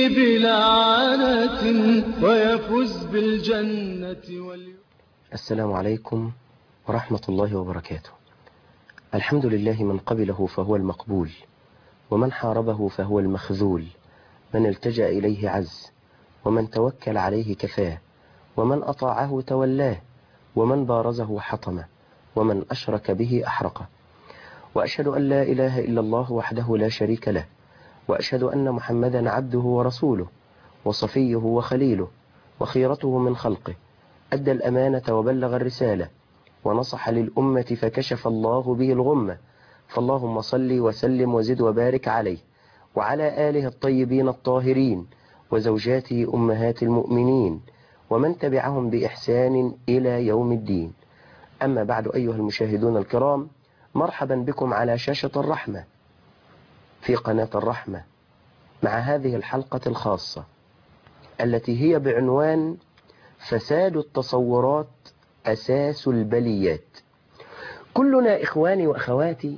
بلا عنة ويفوز بالجنة السلام عليكم ورحمة الله وبركاته. الحمد لله من قبله فهو المقبول، ومن حاربه فهو المخذول، من التجأ إليه عز، ومن توكل عليه كفاه، ومن أطاعه تولاه، ومن بارزه حطمه، ومن أشرك به أحرقه. وأشهد أن لا إله إلا الله وحده لا شريك له، وأشهد أن محمدا عبده ورسوله، وصفيه وخليله، وخيرته من خلقه، أدى الأمانة وبلغ الرسالة، ونصح للأمة فكشف الله به الغمة. فاللهم صل وسلم وزد وبارك عليه وعلى آله الطيبين الطاهرين وزوجاته أمهات المؤمنين ومن تبعهم بإحسان إلى يوم الدين. أما بعد، أيها المشاهدون الكرام، مرحبا بكم على شاشة الرحمة في قناة الرحمة مع هذه الحلقة الخاصة التي هي بعنوان فساد التصورات أساس البليات. كلنا إخواني وأخواتي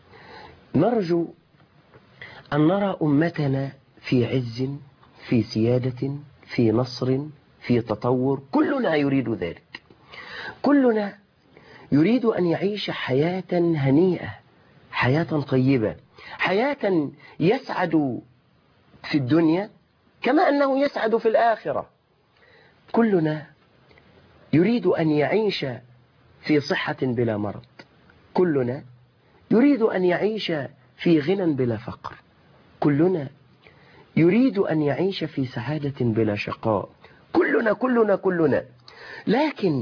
نرجو أن نرى أمتنا في عز، في سيادة، في نصر، في تطور. كلنا يريد ذلك، كلنا يريد أن يعيش حياة هنيئة، حياة طيبة، حياة يسعد في الدنيا كما أنه يسعد في الآخرة. كلنا يريد أن يعيش في صحة بلا مرض، كلنا يريد أن يعيش في غنى بلا فقر، كلنا يريد أن يعيش في سعادة بلا شقاء. كلنا كلنا كلنا. لكن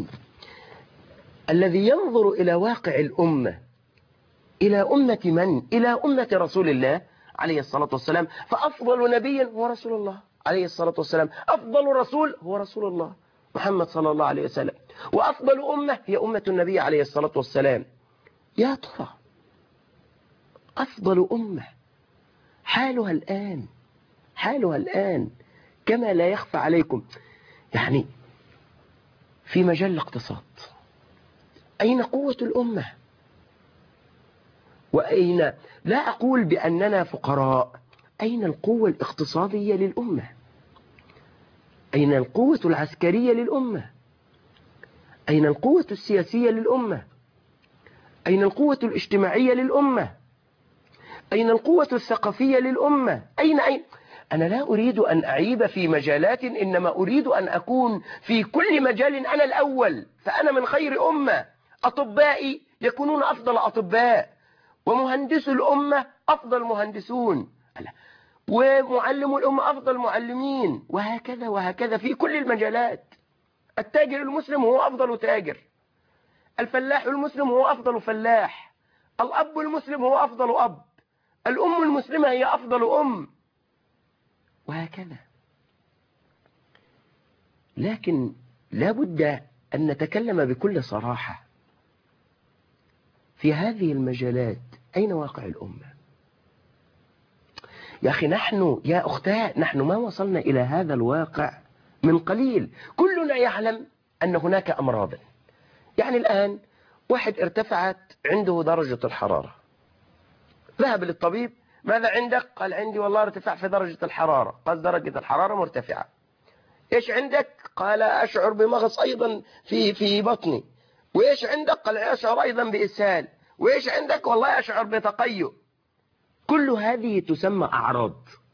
الذي ينظر إلى واقع الأمة، إلى أمة من؟ إلى أمة رسول الله عليه الصلاة والسلام، فأفضل نبي هو رسول الله عليه الصلاة والسلام، أفضل رسول هو رسول الله محمد صلى الله عليه وسلم، وأفضل أمة هي أمة النبي عليه الصلاة والسلام. يا ترى أفضل أمة حالها الآن كما لا يخفى عليكم، يعني في مجال الاقتصاد أين قوة الأمة؟ وأين، لا أقول بأننا فقراء، أين القوة الاقتصادية للأمة؟ أين القوة العسكرية للأمة؟ أين القوة السياسية للأمة؟ أين القوة الاجتماعية للأمة؟ أين القوة الثقافية للأمة؟ أين؟ أنا لا أريد أن أعيب في مجالات، إنما أريد أن أكون في كل مجال أنا الأول، فأنا من خير أمة. أطبائي يكونون أفضل أطباء، ومهندس الأمة أفضل مهندسون، ومعلم الأمة أفضل معلمين، وهكذا وهكذا في كل المجالات. التاجر المسلم هو أفضل تاجر، الفلاح المسلم هو أفضل فلاح، الأب المسلم هو أفضل أب، الأم المسلمة هي أفضل أم، وهكذا. لكن لا بد أن نتكلم بكل صراحة في هذه المجالات. أين واقع الأمة؟ يا أخي نحن، يا أختاه، نحن ما وصلنا إلى هذا الواقع من قليل. كلنا يعلم أن هناك أمراض، يعني الآن واحد ارتفعت عنده درجة الحرارة، ذهب للطبيب، ماذا عندك؟ قال عندي والله ارتفاع في درجة الحرارة. قال درجة الحرارة مرتفعة. ايش عندك؟ قال أشعر بمغص أيضا في بطني. وإيش عندك؟ قال أشعر أيضا بإسهال. وإيش عندك؟ والله أشعر بتقيؤ. كل هذه تسمى أعراض.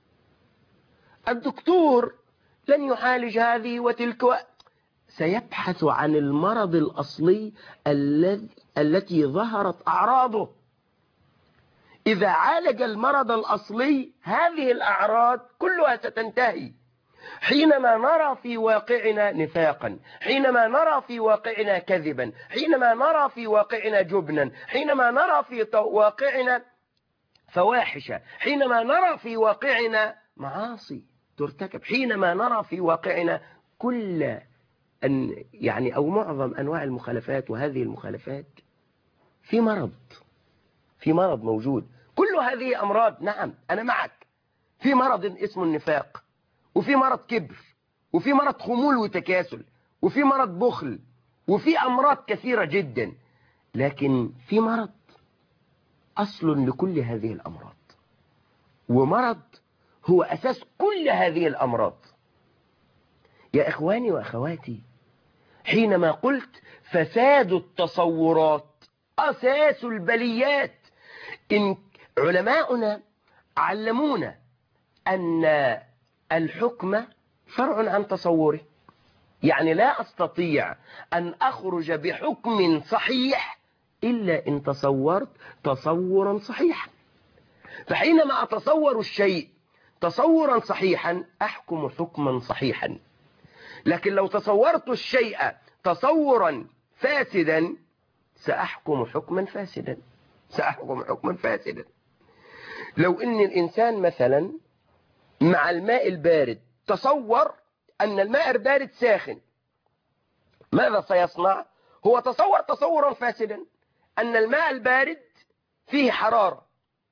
الدكتور لن يعالج هذه وتلك، سيبحث عن المرض الأصلي التي ظهرت أعراضه. إذا عالج المرض الأصلي هذه الأعراض كلها ستنتهي. حينما نرى في واقعنا نفاقا، حينما نرى في واقعنا كذبا، حينما نرى في واقعنا جبنا، حينما نرى في واقعنا فواحش، حينما نرى في واقعنا معاصي ترتكب، حينما نرى في واقعنا كل يعني أو معظم أنواع المخالفات، وهذه المخالفات في مرض موجود. كل هذه أمراض، نعم أنا معك. في مرض اسمه النفاق، وفي مرض كبر، وفي مرض خمول وتكاسل، وفي مرض بخل، وفي أمراض كثيرة جدا. لكن في مرض أصل لكل هذه الأمراض، ومرض هو أساس كل هذه الأمراض. يا إخواني وأخواتي، حينما قلت فساد التصورات أساس البليات، إن علماؤنا علمونا أن الحكم فرع عن تصوره، يعني لا أستطيع أن أخرج بحكم صحيح إلا إن تصورت تصورا صحيحا. فحينما أتصور الشيء تصورا صحيحا أحكم حكما صحيحا، لكن لو تصورت الشيء تصورا فاسدا سأحكم حكما فاسدا، سأحكم حكما فاسدا. لو إن الإنسان مثلا مع الماء البارد تصور أن الماء البارد ساخن، ماذا سيصنع؟ هو تصور تصورا فاسدا أن الماء البارد فيه حرارة،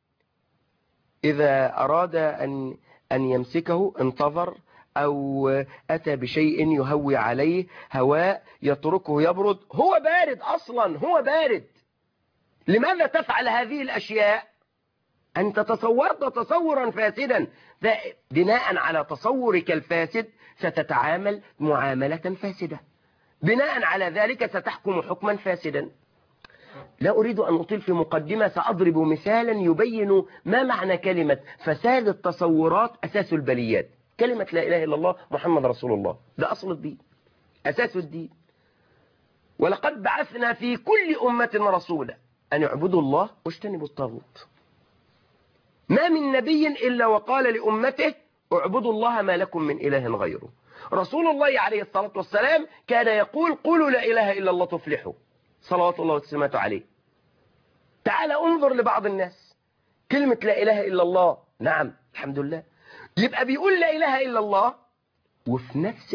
إذا أراد أن يمسكه انتظر أو أتى بشيء يهوي عليه هواء يتركه يبرد، هو بارد أصلا، هو بارد. لماذا تفعل هذه الأشياء؟ أنت تصورت تصورا فاسدا، بناء على تصورك الفاسد ستتعامل معاملة فاسدة، بناء على ذلك ستحكم حكما فاسدا. لا أريد أن أطيل في مقدمة، سأضرب مثالا يبين ما معنى كلمة فساد التصورات أساس البليات. كلمة لا إله إلا الله محمد رسول الله، ده أصل الدين، أساس الدين. ولقد بعثنا في كل أمة رسولا أن يعبدوا الله واجتنبوا الطاغوت. ما من نبي إلا وقال لأمته اعبدوا الله ما لكم من إله غيره. رسول الله عليه الصلاة والسلام كان يقول قولوا لا إله إلا الله تفلحوا، صلوات الله وسلامته عليه. تعال انظر لبعض الناس، كلمة لا إله إلا الله، نعم الحمد لله، يبقى بيقول لا إله إلا الله، وفي نفس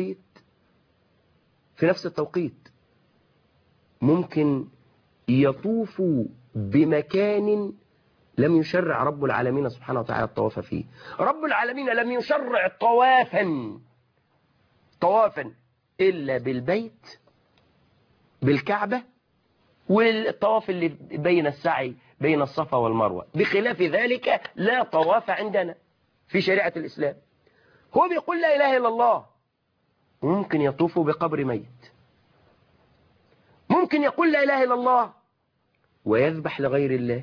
التوقيت ممكن يطوف بمكان لم يشرع رب العالمين سبحانه وتعالى الطواف فيه. رب العالمين لم يشرع طوافا إلا بالبيت، بالكعبة، والطواف اللي بين السعي بين الصفا والمروة. بخلاف ذلك لا طواف عندنا في شريعة الإسلام. هو بيقول لا إله إلا الله، ممكن يطوف بقبر ميت، ممكن يقول لا إله إلا الله ويذبح لغير الله.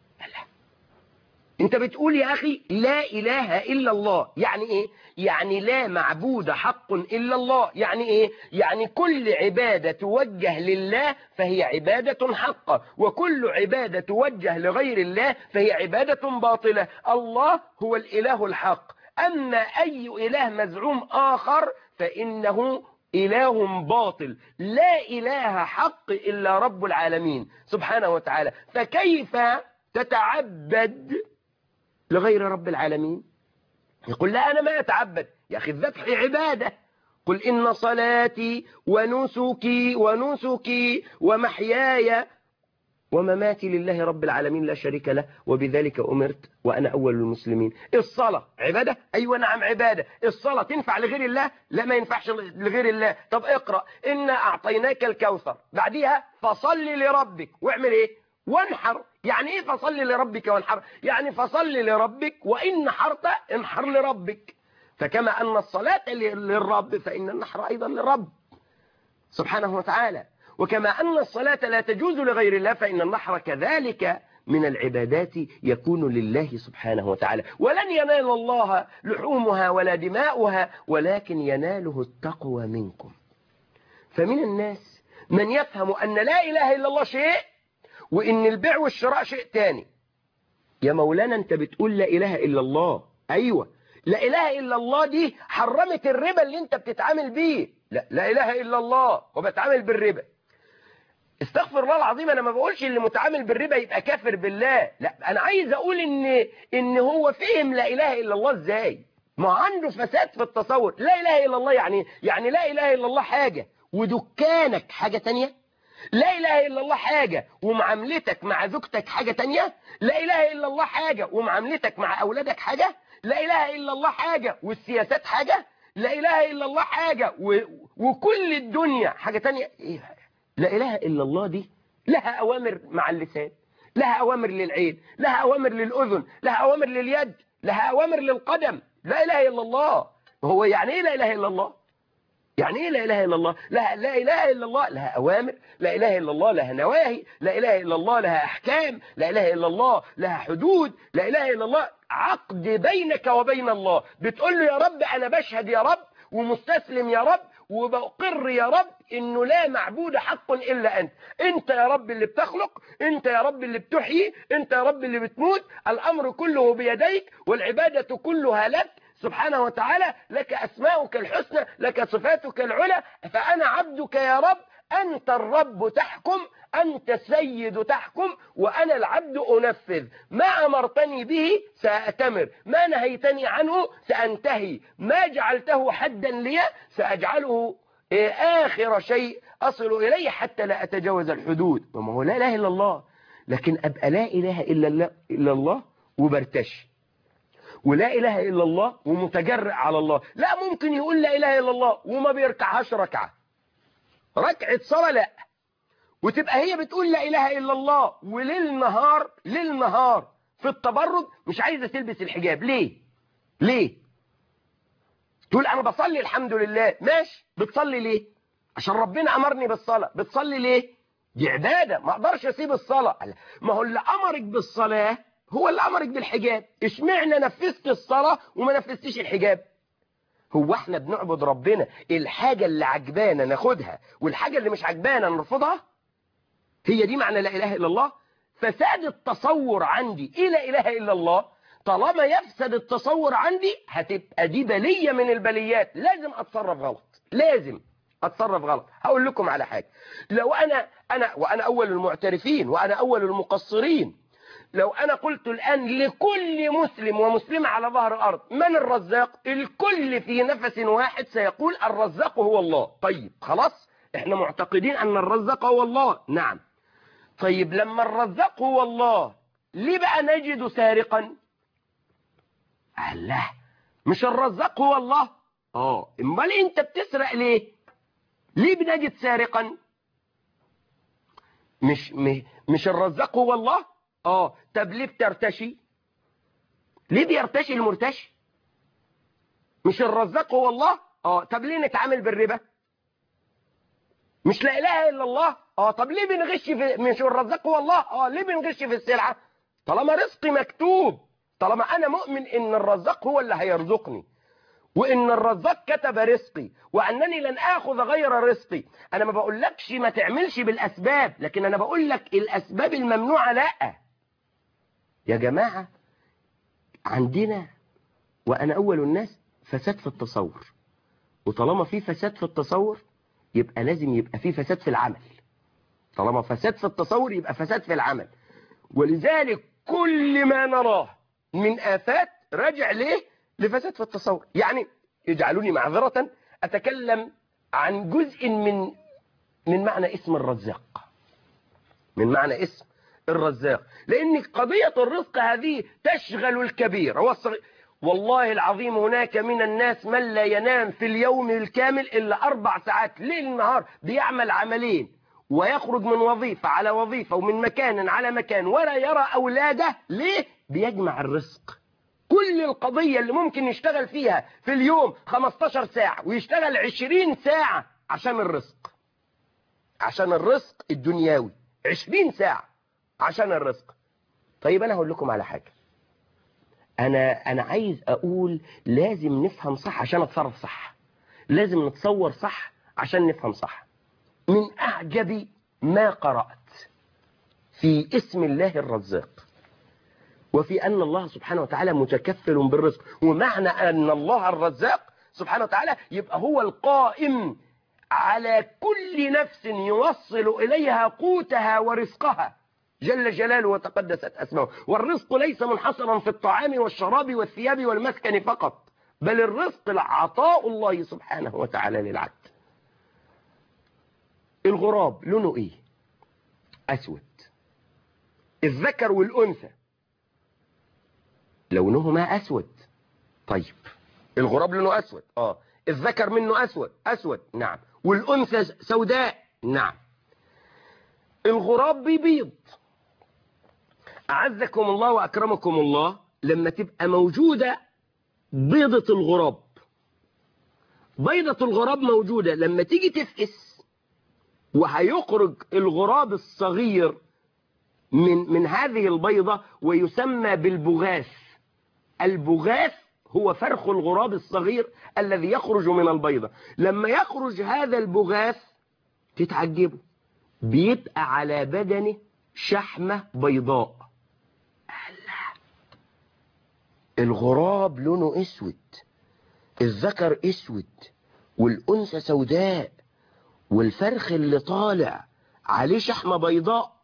انت بتقول يا أخي لا إله إلا الله، يعني إيه؟ يعني لا معبود حق إلا الله. يعني إيه؟ يعني كل عبادة توجه لله فهي عبادة حقة، وكل عبادة توجه لغير الله فهي عبادة باطلة. الله هو الإله الحق، أما أي إله مزعوم آخر فإنه إله باطل. لا إله حق إلا رب العالمين سبحانه وتعالى. فكيف تتعبد لغير رب العالمين؟ يقول لا أنا ما أتعبد. يا أخي الذبح عبادة. قل إن صلاتي ونسكي ومحياي ومماتي لله رب العالمين لا شريك له وبذلك أمرت وأنا أول المسلمين. الصلاة عبادة؟ أيوة نعم عبادة. الصلاة تنفع لغير الله؟ لا ما ينفعش لغير الله. طب اقرأ إنا أعطيناك الكوثر، بعديها فصل لربك واعمل إيه؟ وانحر. يعني إيه فصل لربك وانحر؟ يعني فصل لربك وإن حرت انحر لربك. فكما أن الصلاة للرب فإن النحر أيضا للرب سبحانه وتعالى. وكما أن الصلاة لا تجوز لغير الله فإن النحر كذلك من العبادات يكون لله سبحانه وتعالى. ولن ينال الله لحومها ولا دماؤها ولكن يناله التقوى منكم. فمن الناس من يفهم أن لا إله إلا الله شيء وإن البيع والشراء شيء تاني. يا مولانا أنت بتقول لا إله إلا الله، أيوة لا إله إلا الله دي حرمت الربا اللي أنت بتتعامل بيه. لا إله إلا الله وبتعامل بالربا. استغفر الله العظيم، أنا ما بقولش اللي متعامل بالربا يبقى كافر بالله، لا أنا عايز أقول إن هو فهم لا إله إلا الله إزاي. ما عنده فساد في التصور. لا إله إلا الله يعني لا إله إلا الله حاجة ودكانك حاجة تانية. لا إله إلا الله حاجة ومعاملتك مع زوجتك حاجة تانية. لا إله إلا الله حاجة ومعاملتك مع أولادك حاجة. لا إله إلا الله حاجة والسياسات حاجة. لا إله إلا الله حاجة وكل الدنيا حاجة تانية. إيه؟ لا إله إلا الله دي لها أوامر مع اللسان، لها أوامر للعين، لها أوامر للأذن، لها أوامر لليد، لها أوامر للقدم. لا إله إلا الله. هو يعني إيه لا إله إلا الله؟ يعني إيه لا إله إلا الله؟ لا إله إلا الله لها أوامر، لا إله إلا الله لها نواهي، لا إله إلا الله لها أحكام، لا إله إلا الله لها حدود، لا إله إلا الله عقد بينك وبين الله. بتقول له يا رب أنا بشهد يا رب ومستسلم يا رب وبقر يا رب إنه لا معبود حق إلا أنت. أنت يا رب اللي بتخلق، أنت يا رب اللي بتحيي، أنت يا رب اللي بتموت، الأمر كله بيديك والعبادة كلها لك سبحانه وتعالى، لك أسماؤك الحسنى، لك صفاتك العلى، فأنا عبدك يا رب، أنت الرب تحكم، أنت السيد تحكم، وأنا العبد أنفذ ما أمرتني به سأتمر، ما نهيتني عنه سأنتهي، ما جعلته حدا لي سأجعله آخر شيء أصل إليه حتى لا أتجاوز الحدود. وما هو لا إله إلا الله، لكن أبقى لا إله إلا الله وبرتشي، ولا إله إلا الله ومتجرئ على الله. لا، ممكن يقول لا إله إلا الله وما بيركعهاش ركعة صلاة، لا، وتبقى هي بتقول لا إله إلا الله وليل نهار في التبرج مش عايزة تلبس الحجاب. ليه؟ تقول أنا بصلي الحمد لله. ماشي، بتصلي ليه؟ عشان ربنا أمرني بالصلاة. بتصلي ليه؟ دي عبادة، ما أقدرش أسيب الصلاة. ما هو اللي أمرك بالصلاة هو اللي أمرك بالحجاب. اشمعنى نفذت الصلاة وما نفذتش الحجاب؟ هو احنا بنعبد ربنا الحاجة اللي عجبانا ناخدها والحاجة اللي مش عجبانا نرفضها؟ هي دي معنى لا إله إلا الله. فساد التصور عندي إيه لا إله إلا الله. طالما يفسد التصور عندي هتبقى دي بلية من البليات، لازم أتصرف غلط. هقول لكم على حاجة. لو وأنا أول المعترفين وأنا أول المقصرين، لو أنا قلت الآن لكل مسلم ومسلمة على ظهر الأرض من الرزاق، الكل في نفس واحد سيقول الرزاق هو الله. طيب خلاص، احنا معتقدين أن الرزاق هو الله. نعم. طيب لما الرزاق هو الله ليه بقى نجد سارقا؟ الله، مش الرزاق هو الله؟ امال انت بتسرق ليه بنجد سارقا؟ مش الرزاق هو الله؟ طب ليه بترتشي؟ ليه بيرتشي المرتشي؟ مش الرزاق هو الله؟ طب ليه نتعامل بالربا؟ مش لا اله الا الله؟ طب ليه بنغش مش الرزاق هو الله؟ ليه بنغش في السلعة؟ طالما رزقي مكتوب، طالما انا مؤمن ان الرزاق هو اللي هيرزقني وان الرزاق كتب رزقي وانني لن اخذ غير رزقي. انا ما بقولكش ما تعملش بالاسباب، لكن انا بقول لك الاسباب الممنوعة لا. يا جماعة عندنا وانا اول الناس فساد في التصور، وطالما في فساد في التصور يبقى لازم يبقى في فساد في العمل. طالما فساد في التصور يبقى فساد في العمل. ولذلك كل ما نراه من آفات راجع ليه؟ لفساد في التصور. يعني اجعلوني معذرة أتكلم عن جزء من معنى اسم الرزاق، لأن قضية الرزق هذه تشغل الكبير والصغير. والله العظيم هناك من الناس من لا ينام في اليوم الكامل إلا 4 ساعات ليل نهار، بيعمل عملين ويخرج من وظيفة على وظيفة ومن مكان على مكان ولا يرى أولاده. ليه؟ بيجمع الرزق. كل القضية اللي ممكن يشتغل فيها في اليوم 15 ساعة ويشتغل 20 ساعة عشان الرزق الدنيوي، 20 ساعة عشان الرزق. طيب أنا هقول لكم على حاجة. أنا عايز أقول لازم نفهم صح عشان أتصرف صح، لازم نتصور صح عشان نفهم صح. من أعجب ما قرأت في اسم الله الرزاق وفي أن الله سبحانه وتعالى متكفل بالرزق، ومعنى أن الله الرزاق سبحانه وتعالى يبقى هو القائم على كل نفس يوصل إليها قوتها ورزقها جل جلاله وتقدست أسماؤه. والرزق ليس منحصرا في الطعام والشراب والثياب والمسكن فقط، بل الرزق عطاء الله سبحانه وتعالى للعبد. الغراب لونه ايه؟ أسود. الذكر والأنثى لونهما أسود. طيب الغراب لونه أسود، الذكر منه أسود نعم، والأنثى سوداء نعم. الغراب بيبيض. أعزكم الله وأكرمكم الله، لما تبقى موجودة بيضة الغراب. بيضة الغراب موجودة، لما تيجي تفقس وهيخرج الغراب الصغير من هذه البيضة ويسمى بالبغاث. البغاث هو فرخ الغراب الصغير الذي يخرج من البيضة. لما يخرج هذا البغاث تتعجبوا، بيبقى على بدنه شحمة بيضاء. الغراب لونه اسود، الذكر اسود والأنثى سوداء، والفرخ اللي طالع عليه شحمة بيضاء.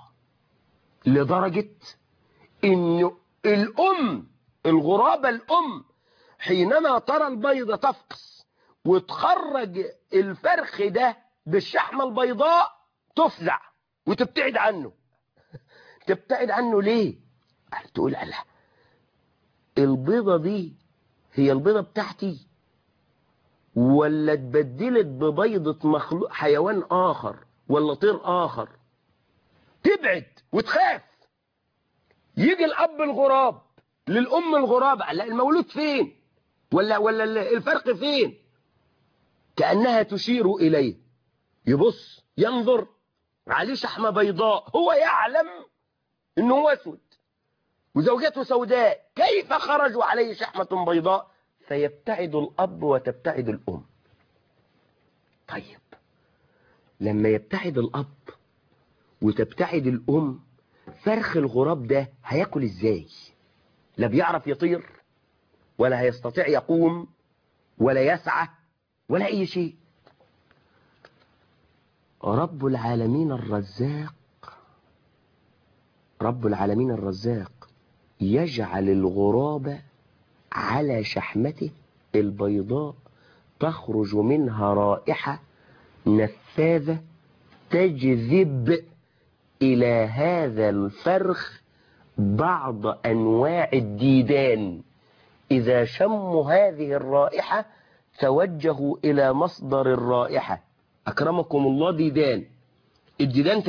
لدرجة انه الغرابة الام حينما ترى البيضة تفقس وتخرج الفرخ ده بالشحمة البيضاء تفزع وتبتعد عنه. تبتعد عنه ليه؟ تقول الله، البيضة دي هي البيضة بتاعتي ولا اتبدلت ببيضة مخلوق حيوان آخر ولا طير آخر؟ تبعد وتخاف. يجي الأب الغراب للأم الغراب، لا المولود فين ولا الفرق فين؟ كأنها تشير إليه. يبص ينظر عليه شحمة بيضاء، هو يعلم إنه هو أسود وزوجته سوداء، كيف خرجوا عليه شحمة بيضاء؟ فيبتعد الأب وتبتعد الأم. طيب لما يبتعد الأب وتبتعد الأم، فرخ الغراب ده هياكل ازاي؟ لا بيعرف يطير ولا هيستطيع يقوم ولا يسعى ولا أي شيء. رب العالمين الرزاق يجعل الغراب على شحمته البيضاء تخرج منها رائحة نفاذة تجذب إلى هذا الفرخ بعض أنواع الديدان. إذا شموا هذه الرائحة توجهوا إلى مصدر الرائحة. أكرمكم الله، ديدان. الديدان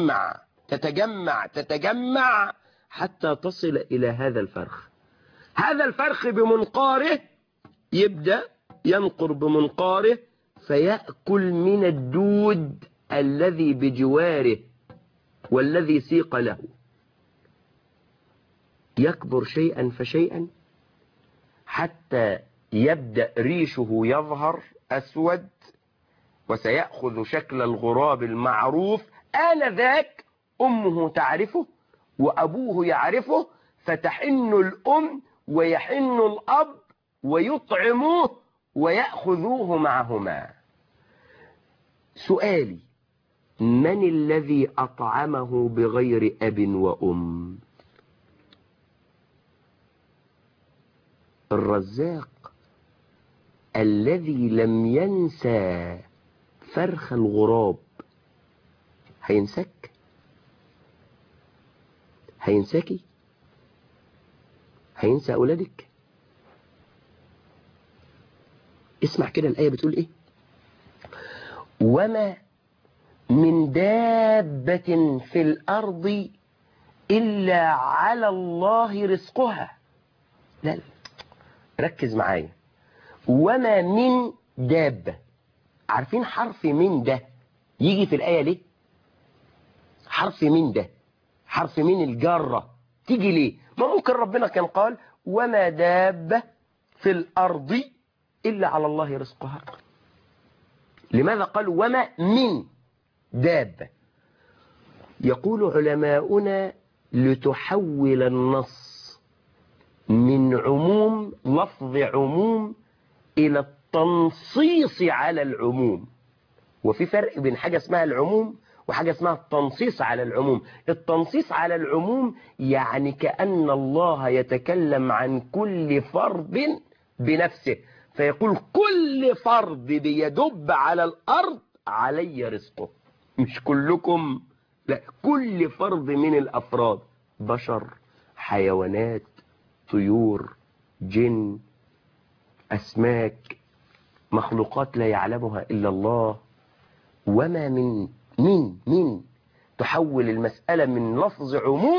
تتجمع حتى تصل إلى هذا الفرخ. هذا الفرخ بمنقاره يبدأ ينقر بمنقاره فيأكل من الدود الذي بجواره والذي سيق له. يكبر شيئا فشيئا حتى يبدأ ريشه يظهر أسود وسيأخذ شكل الغراب المعروف. آنذاك أمه تعرفه وأبوه يعرفه، فتحن الأم ويحن الأب ويطعموه ويأخذوه معهما. سؤالي، من الذي أطعمه بغير أب وأم؟ الرزاق الذي لم ينسى فرخ الغراب. هينساكي؟ هينسى أولادك؟ اسمع كده الآية بتقول إيه؟ وما من دابة في الأرض إلا على الله رزقها. لا ركز معايا. وما من دابة. عارفين حرف من ده يجي في الآية ليه؟ حرف من ده، حرف من الجارة، تيجي ليه؟ ما ممكن ربنا كان قال وما دابة في الأرض إلا على الله رزقها. لماذا قال وما من دابة؟ يقول علماؤنا لتحول النص من عموم، لفظ عموم، إلى التنصيص على العموم. وفي فرق بين حاجة اسمها العموم وحاجة اسمها التنصيص على العموم. التنصيص على العموم يعني كأن الله يتكلم عن كل فرد بنفسه، فيقول كل فرد بيدب على الأرض علي رزقه. مش كلكم، لا، كل فرد من الأفراد، بشر، حيوانات، طيور، جن، أسماك، مخلوقات لا يعلمها إلا الله. وما من تحول المسألة من لفظ عموم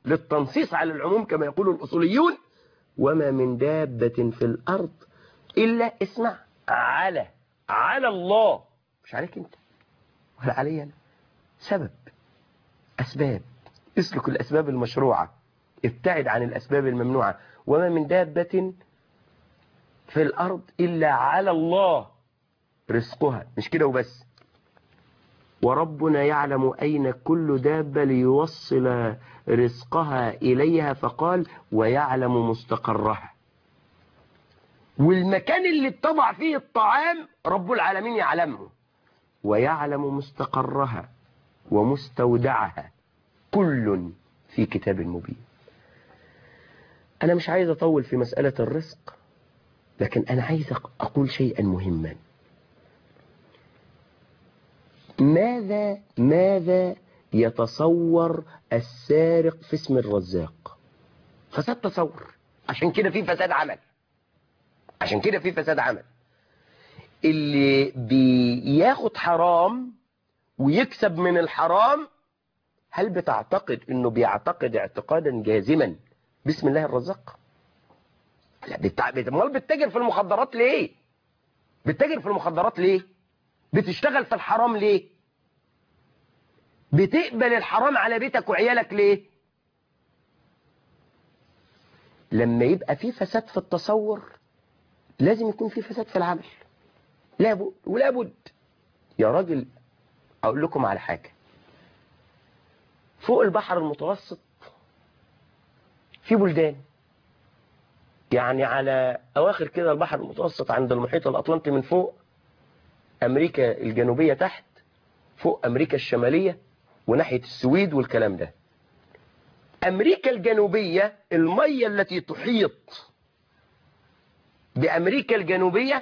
للتنصيص على العموم كما يقول الأصوليون. وما من دابة في الأرض إلا اسمع على الله، مش عليك أنت ولا علي أنا. سبب، أسباب، اسلك الأسباب المشروعة، ابتعد عن الأسباب الممنوعة. وما من دابة في الأرض إلا على الله رزقها. مش كده وبس، وربنا يعلم أين كل دابة ليوصل رزقها إليها، فقال ويعلم مستقرها. والمكان اللي اتضع فيه الطعام رب العالمين يعلمه، ويعلم مستقرها ومستودعها، كل في كتاب مبين. أنا مش عايز أطول في مسألة الرزق، لكن أنا عايز أقول شيئا مهما. ماذا يتصور السارق في اسم الرزاق؟ فساد تصور. عشان كده في فساد عمل، عشان كده في فساد عمل. اللي بياخد حرام ويكسب من الحرام، هل بتعتقد انه بيعتقد اعتقادا جازما بسم الله الرزاق؟ لا. امال بتتاجر في المخدرات ليه؟ بتتاجر في المخدرات ليه؟ بتشتغل في الحرام ليه؟ بتقبل الحرام على بيتك وعيالك ليه؟ لما يبقى في فساد في التصور لازم يكون في فساد في العمل، لابد ولابد. يا راجل اقول لكم على حاجة، فوق البحر المتوسط في بلدان، يعني على اواخر كده البحر المتوسط عند المحيط الاطلنطي من فوق، امريكا الجنوبية تحت، فوق امريكا الشمالية وناحية السويد والكلام ده. امريكا الجنوبية المية التي تحيط بامريكا الجنوبية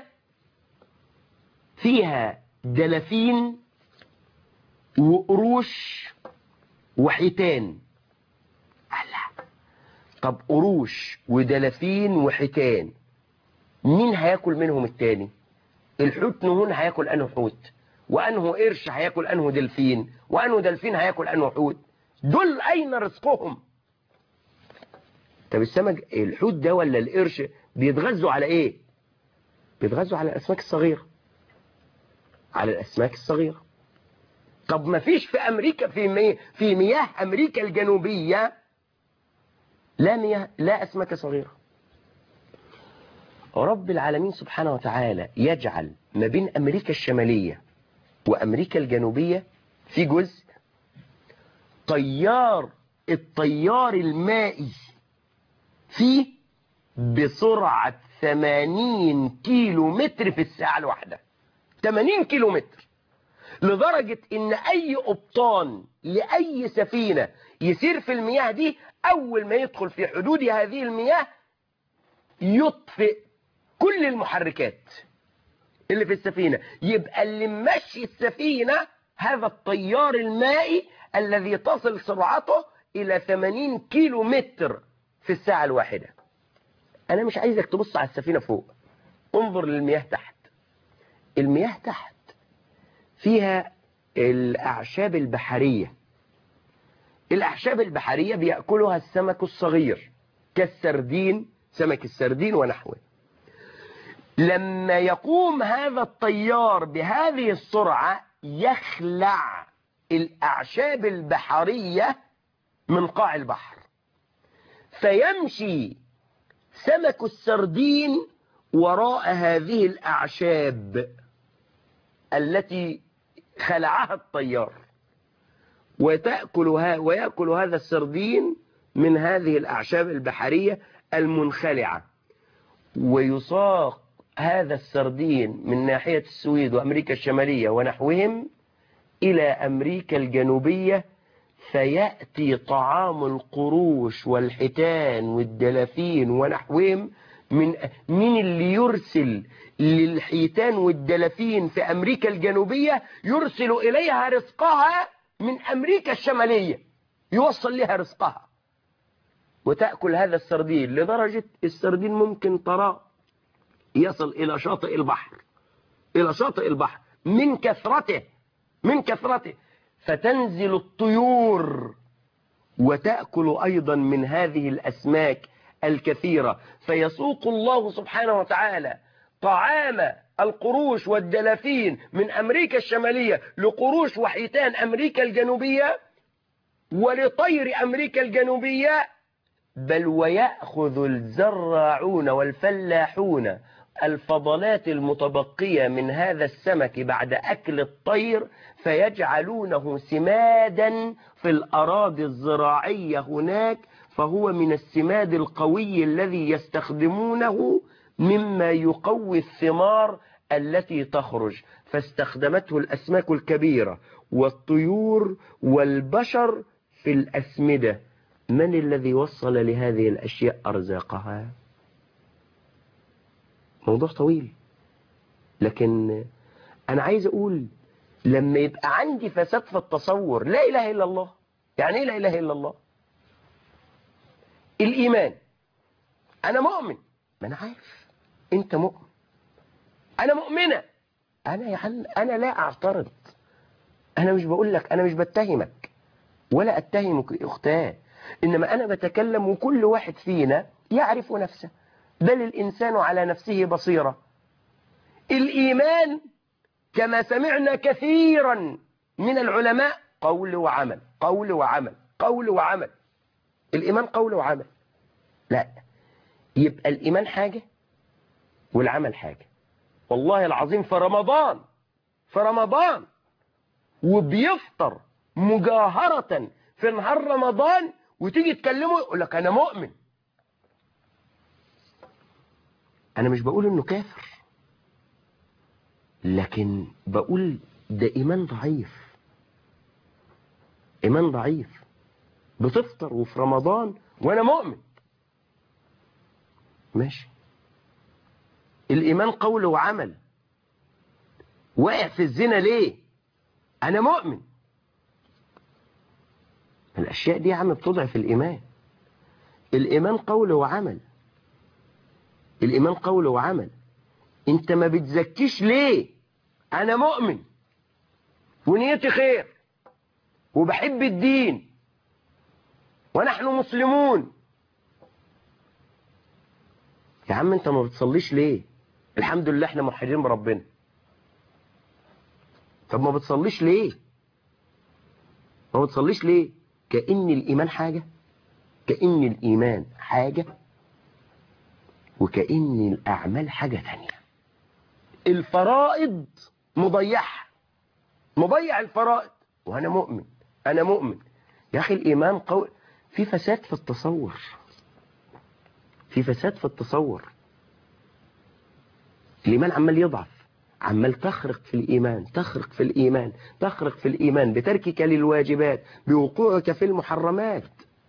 فيها دلافين وقروش وحيتان. الله. طب قروش ودلافين وحيتان، مين هياكل منهم التاني؟ الحوت نهون هياكل انه حوت، وانه قرش هياكل انه دلفين، وانه دلفين هياكل انه حوت. دول اين رزقهم؟ طب السمك الحوت ده ولا القرش بيتغذوا على ايه؟ بيتغذوا على الاسماك الصغيرة، على الاسماك الصغيرة. طب ما فيش في امريكا في مياه امريكا الجنوبية لا مياه، لا اسماك صغيرة. رب العالمين سبحانه وتعالى يجعل ما بين امريكا الشمالية وامريكا الجنوبية في جزء التيار المائي فيه بسرعة 80 كيلو متر في الساعة الواحدة. 80 كيلو متر، لدرجة ان اي قبطان لاي سفينة يسير في المياه دي اول ما يدخل في حدود هذه المياه يطفئ كل المحركات اللي في السفينة. يبقى اللي ماشي السفينة هذا التيار المائي الذي تصل سرعته الى 80 كيلو متر في الساعة الواحدة. انا مش عايزك تبص على السفينة فوق، انظر للمياه تحت. المياه تحت فيها الاعشاب البحرية. الاعشاب البحرية بيأكلها السمك الصغير كالسردين، سمك السردين ونحوه. لما يقوم هذا التيار بهذه السرعة يخلع الأعشاب البحرية من قاع البحر، فيمشي سمك السردين وراء هذه الأعشاب التي خلعها التيار، ويأكل هذا السردين من هذه الأعشاب البحرية المنخلعة، ويساق هذا السردين من ناحية السويد وأمريكا الشمالية ونحوهم إلى أمريكا الجنوبية، فيأتي طعام القروش والحيتان والدلافين ونحوهم. من اللي يرسل للحيتان والدلافين في أمريكا الجنوبية؟ يرسل إليها رزقها من أمريكا الشمالية، يوصل لها رزقها وتأكل هذا السردين، لدرجة السردين ممكن ترى يصل إلى شاطئ البحر، إلى شاطئ البحر من كثرته. فتنزل الطيور وتأكل أيضا من هذه الأسماك الكثيرة. فيسوق الله سبحانه وتعالى طعام القروش والدلافين من أمريكا الشمالية لقروش وحيتان أمريكا الجنوبية ولطير أمريكا الجنوبية، بل ويأخذ الزراعون والفلاحون الفضلات المتبقية من هذا السمك بعد أكل الطير فيجعلونه سمادا في الأراضي الزراعية هناك، فهو من السماد القوي الذي يستخدمونه مما يقوي الثمار التي تخرج. فاستخدمته الأسماك الكبيرة والطيور والبشر في الأسمدة. من الذي وصل لهذه الأشياء أرزاقها؟ موضوع طويل، لكن أنا عايز أقول لما يبقى عندي فساد في التصور لا إله إلا الله. يعني إيه لا إله إلا الله؟ الإيمان، أنا مؤمن، ما أنا عارف أنت مؤمن، أنا مؤمنة، أنا يا عم أنا لا أعترض، أنا مش بقول لك، أنا مش بتهمك ولا أتهمك أختاه، إنما أنا بتكلم وكل واحد فينا يعرف نفسه، بل الإنسان على نفسه بصيرة. الإيمان كما سمعنا كثيرا من العلماء قول وعمل، قول وعمل، قول وعمل. الإيمان قول وعمل؟ لا، يبقى الإيمان حاجة والعمل حاجة. والله العظيم في رمضان وبيفطر مجاهرة في نهار رمضان وتيجي تكلمه يقول لك أنا مؤمن. أنا مش بقول إنه كافر، لكن بقول ده إيمان ضعيف، إيمان ضعيف. بتفطر وفي رمضان وأنا مؤمن، ماشي. الإيمان قول وعمل. واقع في الزنا ليه؟ أنا مؤمن. الأشياء دي يا عم بتضعف الإيمان. الإيمان قول وعمل، الإيمان قول وعمل. أنت ما بتزكيش ليه؟ أنا مؤمن ونيتي خير وبحب الدين ونحن مسلمون. يا عم أنت ما بتصليش ليه؟ الحمد لله احنا موحدين بربنا. طب ما بتصليش ليه؟ ما بتصليش ليه؟ كأن الإيمان حاجة، كأن الإيمان حاجة وكأن الأعمال حاجة ثانية. الفرائض مضيع الفرائض وأنا مؤمن، أنا مؤمن. يا أخي الإيمان قول. في فساد في التصور، في فساد في التصور. الإيمان عمال يضعف، عمال تخرق في الإيمان، تخرق في الإيمان، تخرق في الإيمان بتركك للواجبات، بوقوعك في المحرمات.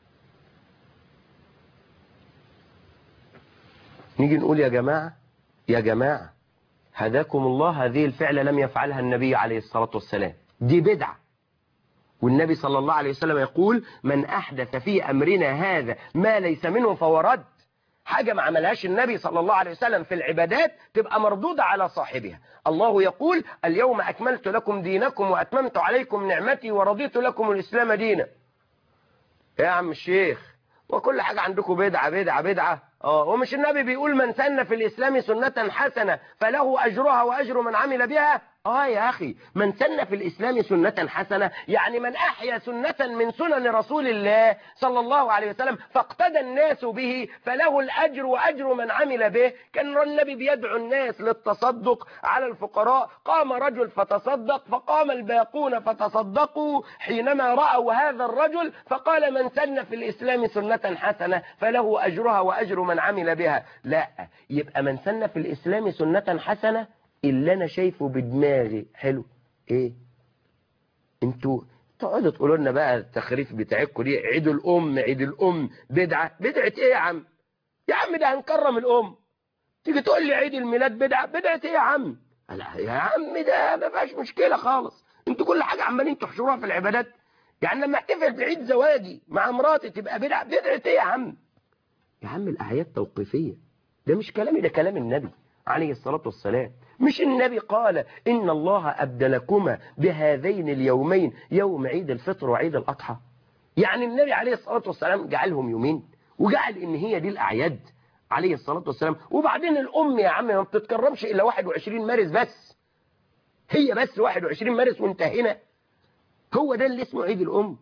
نيجي نقول يا جماعة، يا جماعة هداكم الله، هذه الفعلة لم يفعلها النبي عليه الصلاة والسلام، دي بدعة. والنبي صلى الله عليه وسلم يقول من أحدث في أمرنا هذا ما ليس منه فهو رد. حاجة ما عملهاش النبي صلى الله عليه وسلم في العبادات تبقى مردودة على صاحبها. الله يقول اليوم أكملت لكم دينكم وأتممت عليكم نعمتي ورضيت لكم الإسلام دينا. يا عم الشيخ وكل حاجة عندكم بدعة بدعة بدعة. ومش النبي بيقول من سن في الإسلام سنة حسنة فله أجرها وأجر من عمل بها؟ يا أخي من سن في الإسلام سنة حسنة يعني من أحيا سنة من سنن رسول الله صلى الله عليه وسلم فاقتدى الناس به فله الأجر وأجر من عمل به. كان النبي بيدعو الناس للتصدق على الفقراء، قام رجل فتصدق فقام الباقون فتصدقوا حينما رأوا هذا الرجل فقال من سن في الإسلام سنة حسنة فله أجرها وأجر من عمل بها. لا، يبقى من سن في الإسلام سنة حسنة اللي أنا شايفه بدماغي حلو. إيه انتوا تقعدوا تقولوا لنا بقى التخريف بتاعكم دي عيد الأم، عيد الأم بدعة. بدعة إيه يا عم؟ يا عم ده هنكرم الأم، تيجي تقول لي عيد الميلاد بدعة؟ بدعة إيه يا عم؟ لا يا عم ده ما فيهاش مشكلة خالص. انتوا كل حاجة عمالين تحشروها في العبادات. يعني لما احتفل بعيد زواجي مع مراتي تبقى بدعة؟ بدعة إيه يا عم؟ يا عم الأعياد توقيفية، ده مش كلامي، ده كلام النبي عليه الصلاة والسلام. مش النبي قال إن الله أبدلكما بهذين اليومين يوم عيد الفطر وعيد الأضحى؟ يعني النبي عليه الصلاة والسلام جعلهم يومين، وجعل ان هي دي الأعياد عليه الصلاة والسلام. وبعدين الأم يا عم ما بتتكرمش إلا 21 مارس بس، هي بس 21 مارس وانتهينا. هو ده اللي اسمه عيد الأم.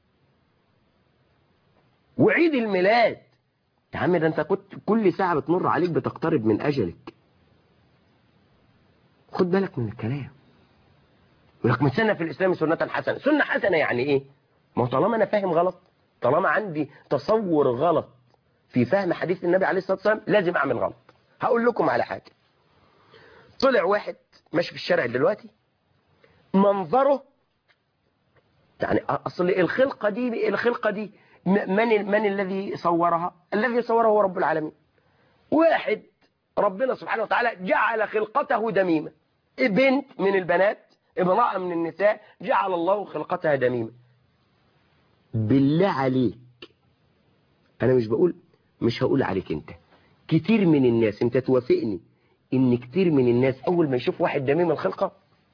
وعيد الميلاد يا عم ده انت كنت كل ساعة بتمر عليك بتقترب من أجلك. خد بالك من الكلام. ولك من سنة في الإسلام سنة حسنة. سنة حسنة يعني إيه؟ ما هو طالما أنا فاهم غلط، طالما عندي تصور غلط في فهم حديث النبي عليه الصلاة والسلام، لازم أعمل غلط. هقول لكم على حاجة. طلع واحد ماشي في الشارع دلوقتي، منظره يعني أصل الخلقة دي من الذي صورها؟ الذي صورها هو رب العالمين. واحد ربنا سبحانه وتعالى جعل خلقته دميمة، بنت من البنات، امرأة من النساء، جعل الله خلقتها دميمة. بالله عليك، أنا مش هقول عليك أنت، كتير من الناس، أنت توافقني إن كتير من الناس أول ما يشوف واحد دميم الخلقة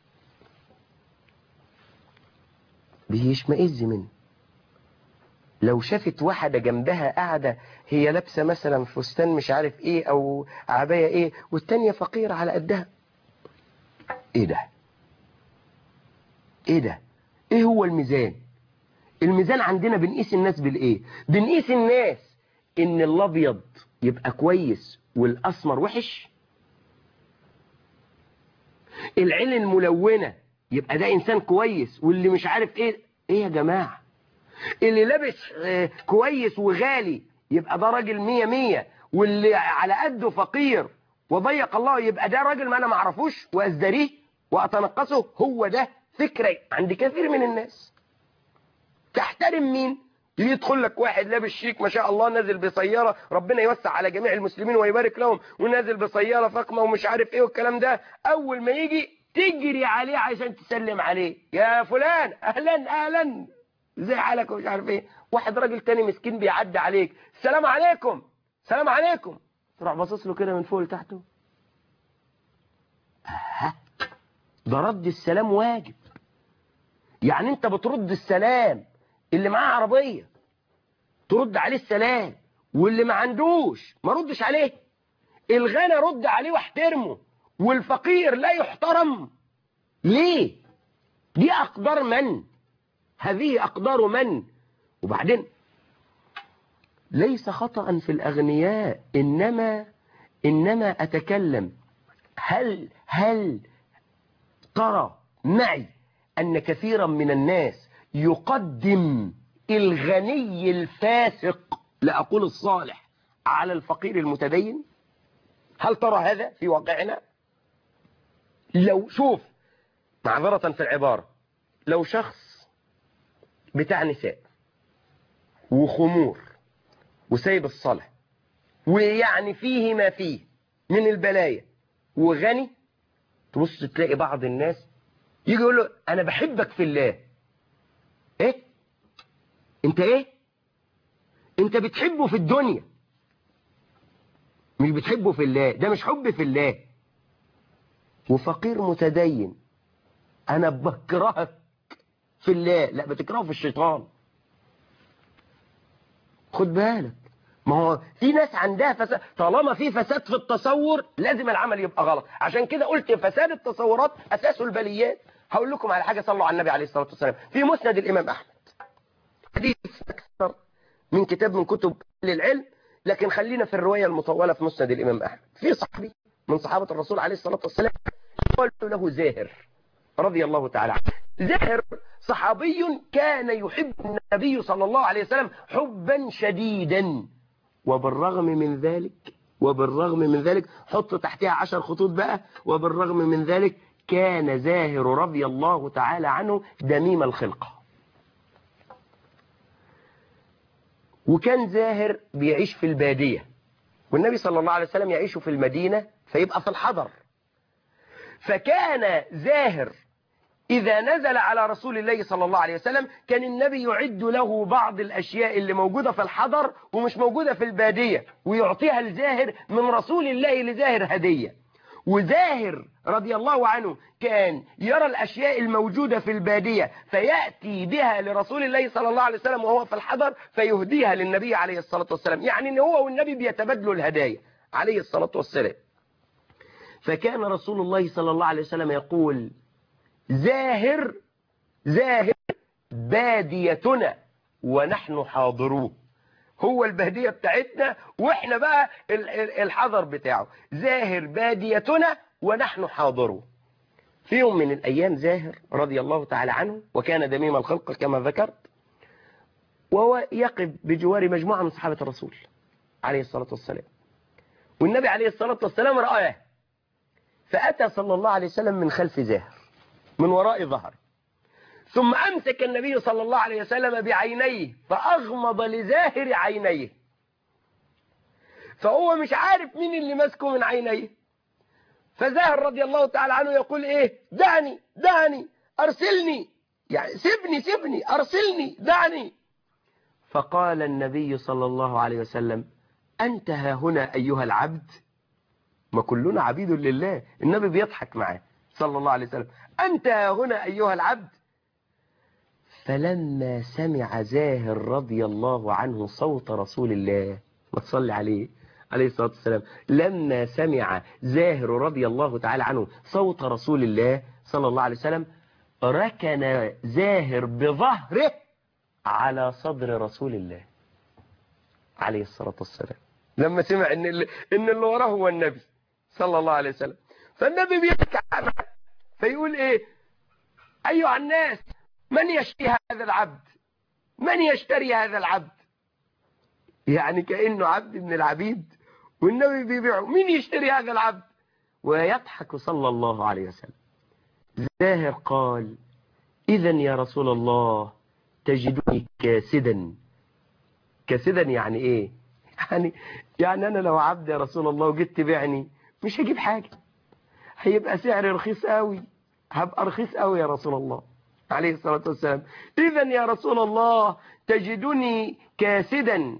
بيشمئز منه. لو شافت واحدة جنبها قاعدة هي لابسة مثلا فستان مش عارف ايه او عباية ايه، والتانية فقيرة على قدها، ايه ده؟ ايه ده؟ ايه هو الميزان؟ الميزان عندنا بنقيس الناس بالايه؟ بنقيس الناس ان الابيض يبقى كويس والاسمر وحش، العين الملونة يبقى ده انسان كويس واللي مش عارف ايه. ايه يا جماعة؟ اللي لابس كويس وغالي يبقى ده راجل 100 واللي على قده فقير وضيق الله يبقى ده راجل ما انا معرفوش وازدريه واتنقصه. هو ده فكرة عند كثير من الناس. تحترم مين؟ يدخل لك واحد لابس شيك ما شاء الله، نازل بسيارة، ربنا يوسع على جميع المسلمين ويبارك لهم، ونازل بسيارة فخمة ومش عارف ايه والكلام ده، اول ما يجي تجري عليه عشان تسلم عليه، يا فلان اهلا اهلا ازي حالك ومش عارف ايه. واحد راجل تاني مسكين بيعدي عليك، السلام عليكم السلام عليكم، تروح باصص له كده من فوق لتحته. ده رد السلام واجب. يعني انت بترد السلام، اللي معاه عربية ترد عليه السلام، واللي ما عندوش ما ردش عليه. الغنى رد عليه واحترمه، والفقير لا يحترم. ليه؟ دي أقدار من؟ هذه أقدار من؟ وبعدين ليس خطأ في الأغنياء، إنما أتكلم هل ترى معي أن كثيرا من الناس يقدم الغني الفاسق، لا أقول الصالح، على الفقير المتدين؟ هل ترى هذا في واقعنا؟ لو شوف معذرة في العبارة، لو شخص بتاع نساء وخمور وسايب الصلاة ويعني فيه ما فيه من البلايا وغني، تبص تلاقي بعض الناس يجي يقول له أنا بحبك في الله. إيه؟ أنت إيه؟ أنت بتحبه في الدنيا، مش بتحبه في الله. ده مش حب في الله. وفقير متدين أنا بكرهك في الله، لا بتكرهه في الشيطان. خد بالك، ما هو في ناس عندها فساد. طالما في فساد في التصور لازم العمل يبقى غلط. عشان كده قلت فساد التصورات أساسه البليات. هقول لكم على حاجة، صلوا على النبي عليه الصلاة والسلام. في مسند الإمام أحمد حديث أكثر من كتاب من كتب العلم، لكن خلينا في الرواية المطولة في مسند الإمام أحمد. في صحابي من صحابة الرسول عليه الصلاة والسلام قال له زاهر رضي الله تعالى عنه. زاهر صحابي كان يحب النبي صلى الله عليه وسلم حبا شديدا، وبالرغم من ذلك حط تحتها 10 خطوط بقى، وبالرغم من ذلك كان زاهر رضي الله تعالى عنه دميم الخلقة. وكان زاهر بيعيش في البادية، والنبي صلى الله عليه وسلم يعيش في المدينة فيبقى في الحضر. فكان زاهر إذا نزل على رسول الله صلى الله عليه وسلم كان النبي يعد له بعض الأشياء اللي موجودة في الحضر ومش موجودة في البادية، ويعطيها الزاهر من رسول الله لزاهر هدية. وزاهر رضي الله عنه كان يرى الأشياء الموجودة في البادية فيأتي بها لرسول الله صلى الله عليه وسلم وهو في الحضر فيهديها للنبي عليه الصلاة والسلام، يعني ان هو والنبي بيتبادلوا الهدايا عليه الصلاة والسلام. فكان رسول الله صلى الله عليه وسلم يقول زاهر باديتنا ونحن حاضروه، هو البادية بتاعتنا واحنا بقى الحضر بتاعه. زاهر باديتنا ونحن حاضروه. في يوم من الأيام زاهر رضي الله تعالى عنه وكان دميم الخلق كما ذكرت، وهو يقف بجوار مجموعة من صحابة الرسول عليه الصلاة والسلام، والنبي عليه الصلاة والسلام رآه، فأتى صلى الله عليه وسلم من خلف زاهر من وراء ظهره، ثم أمسك النبي صلى الله عليه وسلم بعينيه فأغمض لزاهر عينيه، فهو مش عارف مين اللي ماسكه من عينيه. فزاهر رضي الله تعالى عنه يقول ايه؟ دعني أرسلني، يعني سيبني أرسلني دعني. فقال النبي صلى الله عليه وسلم أنت ها هنا أيها العبد، ما كلنا عبيد لله، النبي بيضحك معاه صلى الله عليه وسلم، أنت ها هنا أيها العبد. فلما سمع زاهر رضي الله عنه صوت رسول الله، ما تصلي عليه عليه الصلاة والسلام، لما سمع زاهر رضي الله تعالى عنه صوت رسول الله صلى الله عليه وسلم ركن زاهر بظهره على صدر رسول الله عليه الصلاة والسلام، لما سمع ان اللي وراه هو النبي صلى الله عليه وسلم. فالنبي بيحكي عنه فيقول ايه؟ ايها الناس من يشتري هذا العبد؟ من يشتري هذا العبد؟ يعني كأنه عبد من العبيد والنبي بيبيعه، مين يشتري هذا العبد؟ ويضحك صلى الله عليه وسلم. زاهر قال إذا يا رسول الله تجدني كاسدا يعني ايه؟ يعني انا لو عبد يا رسول الله وجيت تبيعني مش هجيب حاجة، هيبقى سعر رخيص قوي، هبقى رخيص قوي يا رسول الله عليه الصلاة والسلام. إذا يا رسول الله تجدني كاسدا.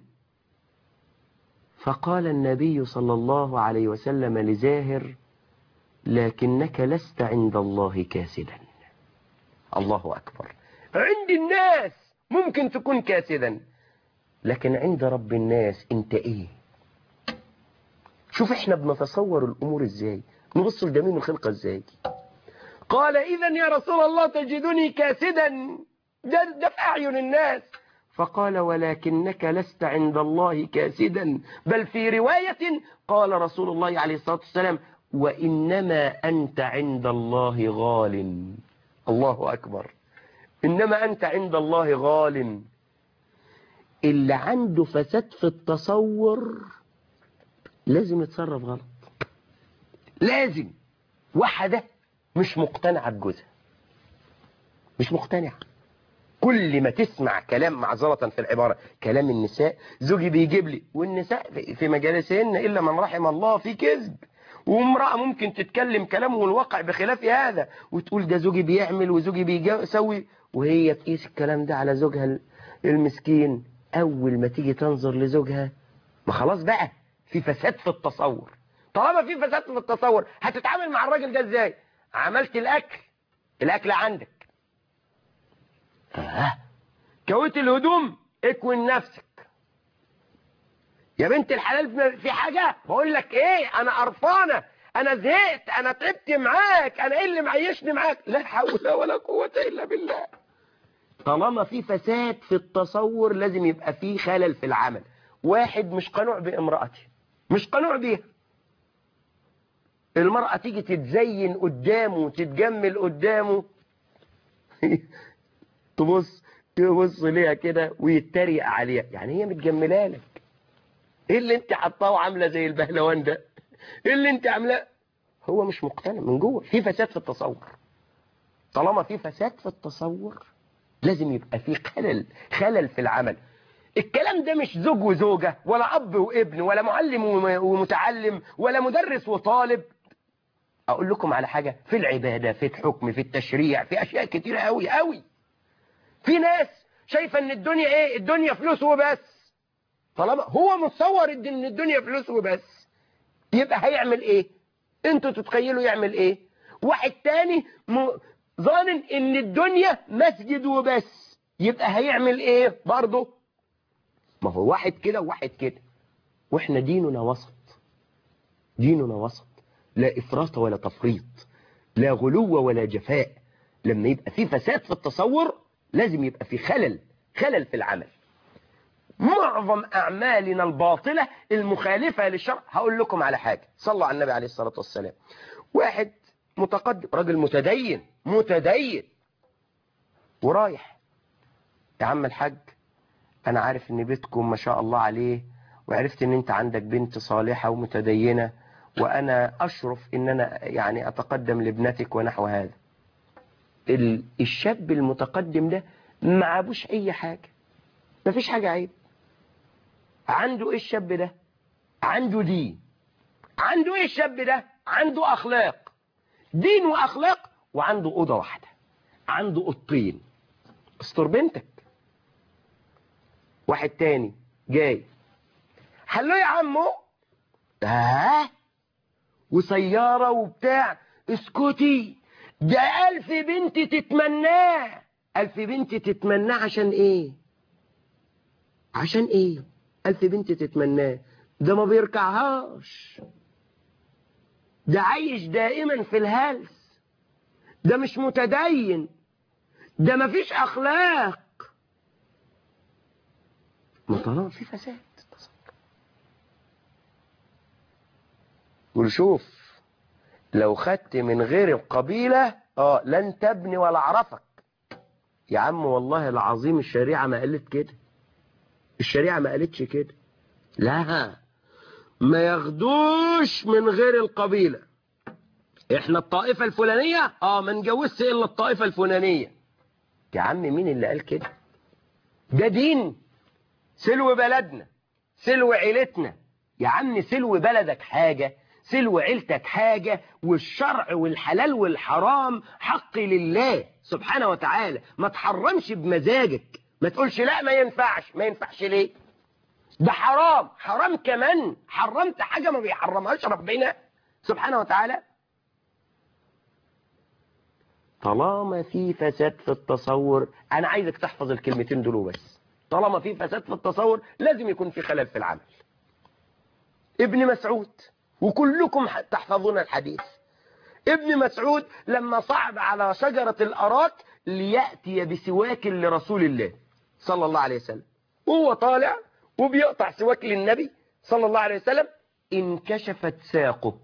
فقال النبي صلى الله عليه وسلم لزاهر لكنك لست عند الله كاسدا. الله أكبر. عند الناس ممكن تكون كاسدا، لكن عند رب الناس انت ايه؟ شوف احنا بنتصور الامور ازاي، نبص لدميم الخلقة ازاي. قال اذا يا رسول الله تجدني كاسدا، ده في اعين الناس. فقال ولكنك لست عند الله كاسدا، بل في رواية قال رسول الله عليه الصلاة والسلام وإنما أنت عند الله غال. الله أكبر. إنما أنت عند الله غال. اللي عنده فساد في التصور لازم يتصرف غلط، لازم. واحدة مش مقتنعة بجوزها، مش مقتنعة، كل ما تسمع كلام، معذرة في العبارة، كلام النساء، زوجي بيجيب لي، والنساء في مجالسهن إلا من رحم الله في كذب، وامرأة ممكن تتكلم كلام والواقع بخلاف هذا، وتقول ده زوجي بيعمل وزوجي بيسوي، وهي تقيس الكلام ده على زوجها المسكين. أول ما تيجي تنظر لزوجها ما خلاص بقى في فساد في التصور. طالما في فساد في التصور هتتعامل مع الراجل ده ازاي؟ عملت الأكل عندك، كويت الهدوم، اكوين نفسك يا بنت الحلال. في حاجة بقول لك ايه، انا قرفانة، انا زهقت، انا تعبت معاك، انا ايه اللي معيشني معاك؟ لا حول ولا قوة الا بالله. طالما في فساد في التصور لازم يبقى في خلل في العمل. واحد مش قنوع بامرأته، مش قنوع بيها، المرأة تيجي تتزين قدامه وتتجمل قدامه تبص ليها كده ويتريق عليها، يعني هي متجمله لك، ايه اللي انت حطاه وعامله زي البهلوان ده؟ ايه اللي انت عاملاه؟ هو مش مقتنع من جوه، في فساد في التصور. طالما في فساد في التصور لازم يبقى في خلل في العمل. الكلام ده مش زوج وزوجة ولا أب وابن ولا معلم ومتعلم ولا مدرس وطالب. أقول لكم على حاجة، في العبادة، في الحكم، في التشريع، في أشياء كتيرة قوي قوي. في ناس شايفة ان الدنيا ايه؟ الدنيا فلوس وبس. طالما هو متصور ان الدنيا فلوس وبس، يبقى هيعمل ايه؟ انتوا تتخيلوا يعمل ايه؟ واحد تاني ظانن ان الدنيا مسجد وبس، يبقى هيعمل ايه برضه؟ ما هو واحد كده وواحد كده. واحنا ديننا وسط، ديننا وسط، لا افراط ولا تفريط، لا غلو ولا جفاء. لما يبقى في فساد في التصور لازم يبقى في خلل في العمل. معظم أعمالنا الباطلة المخالفة للشرع. هقول لكم على حاجة، صلوا على النبي عليه الصلاة والسلام. واحد متقدم، راجل متدين ورايح: يا عم الحاج، أنا عارف إن بيتكم ما شاء الله عليه، وعرفت إن أنت عندك بنت صالحة ومتدينة، وأنا أشرف إن أنا يعني أتقدم لابنتك ونحو هذا. الشاب المتقدم ده ما عابوش أي حاجة، ما فيش حاجة عيب عنده. إيه الشاب ده؟ عنده دين. عنده إيه الشاب ده؟ عنده أخلاق، دين وأخلاق، وعنده أوضة واحدة، عنده أوضتين. استر بنتك. واحد تاني جاي: هلو يا عمو. وسيارة وبتاع. اسكتي، ده 1000 بنت تتمناه. 1000 بنت تتمناه عشان ايه؟ عشان ايه 1000 بنت تتمناه؟ ده ما بيركعهاش، ده عايش دائما في الهلس، ده مش متدين، ده ما فيش اخلاق. ما طالما في فساد. قول شوف، لو خدت من غير القبيلة لن تبني ولا اعرفك. يا عم والله العظيم الشريعة ما قالت كده، الشريعة ما قالتش كده. لا، ما ياخدوش من غير القبيلة. احنا الطائفة الفلانية ما نجوزش الا الطائفة الفلانية. يا عم مين اللي قال كده؟ ده دين. سلو بلدنا، سلو عيلتنا. يا عم سلو بلدك حاجة، سلو عيلتك حاجة، والشرع والحلال والحرام حق لله سبحانه وتعالى. ما تحرمش بمزاجك، ما تقولش لا ما ينفعش. ما ينفعش ليه؟ ده حرام، حرام كمان. حرمت حاجة ما بيحرمهاش ربنا سبحانه وتعالى. طالما في فساد في التصور، أنا عايزك تحفظ الكلمتين دول بس. طالما في فساد في التصور لازم يكون في خلل في العمل. ابن مسعود، وكلكم تحفظون الحديث. ابن مسعود لما صعد على شجرة الأراك ليأتي بسواك لرسول الله صلى الله عليه وسلم، وهو طالع وبيقطع سواك للنبي صلى الله عليه وسلم، انكشفت ساقه.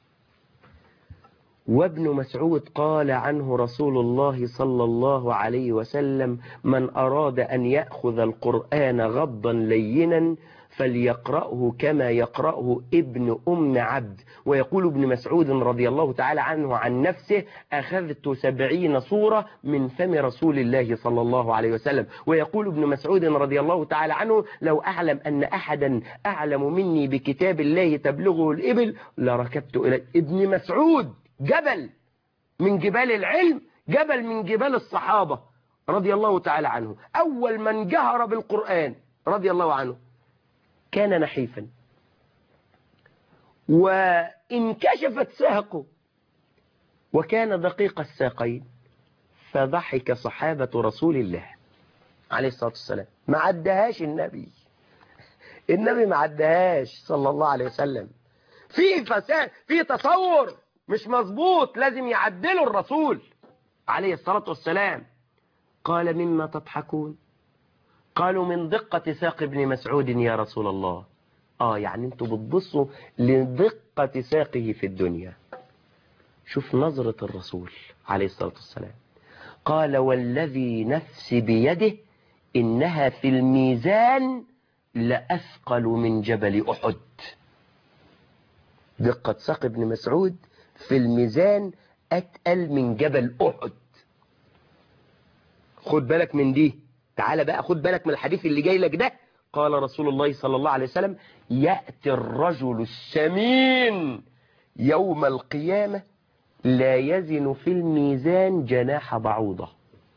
وابن مسعود قال عنه رسول الله صلى الله عليه وسلم: من أراد أن يأخذ القرآن غضا لينا فليقرأه كما يقرأه ابن أم عبد. ويقول ابن مسعود رضي الله تعالى عنه عن نفسه: أخذت 70 سورة من فم رسول الله صلى الله عليه وسلم. ويقول ابن مسعود رضي الله تعالى عنه: لو أعلم أن أحدا أعلم مني بكتاب الله تبلغه الإبل لركبت إليه. ابن مسعود جبل من جبال العلم، جبل من جبال الصحابة رضي الله تعالى عنه. أول من جهر بالقرآن رضي الله عنه كان نحيفا، وانكشفت ساقه وكان دقيق الساقين، فضحك صحابة رسول الله عليه الصلاة والسلام. ما عدهاش النبي ما عدهاش صلى الله عليه وسلم. في فساد، في تصور مش مظبوط، لازم يعدلوا الرسول عليه الصلاة والسلام. قال: مما تضحكون؟ قالوا: من دقة ساق ابن مسعود يا رسول الله. يعني انتوا بتبصوا لدقة ساقه في الدنيا. شوف نظرة الرسول عليه الصلاة والسلام. قال: والذي نفسي بيده إنها في الميزان لأثقل من جبل أحد. دقة ساق ابن مسعود في الميزان أتقل من جبل أحد. خد بالك من دي. تعال بقى خد بالك من الحديث اللي جاي لك ده. قال رسول الله صلى الله عليه وسلم: يأتي الرجل السمين يوم القيامة لا يزن في الميزان جناح بعوضة.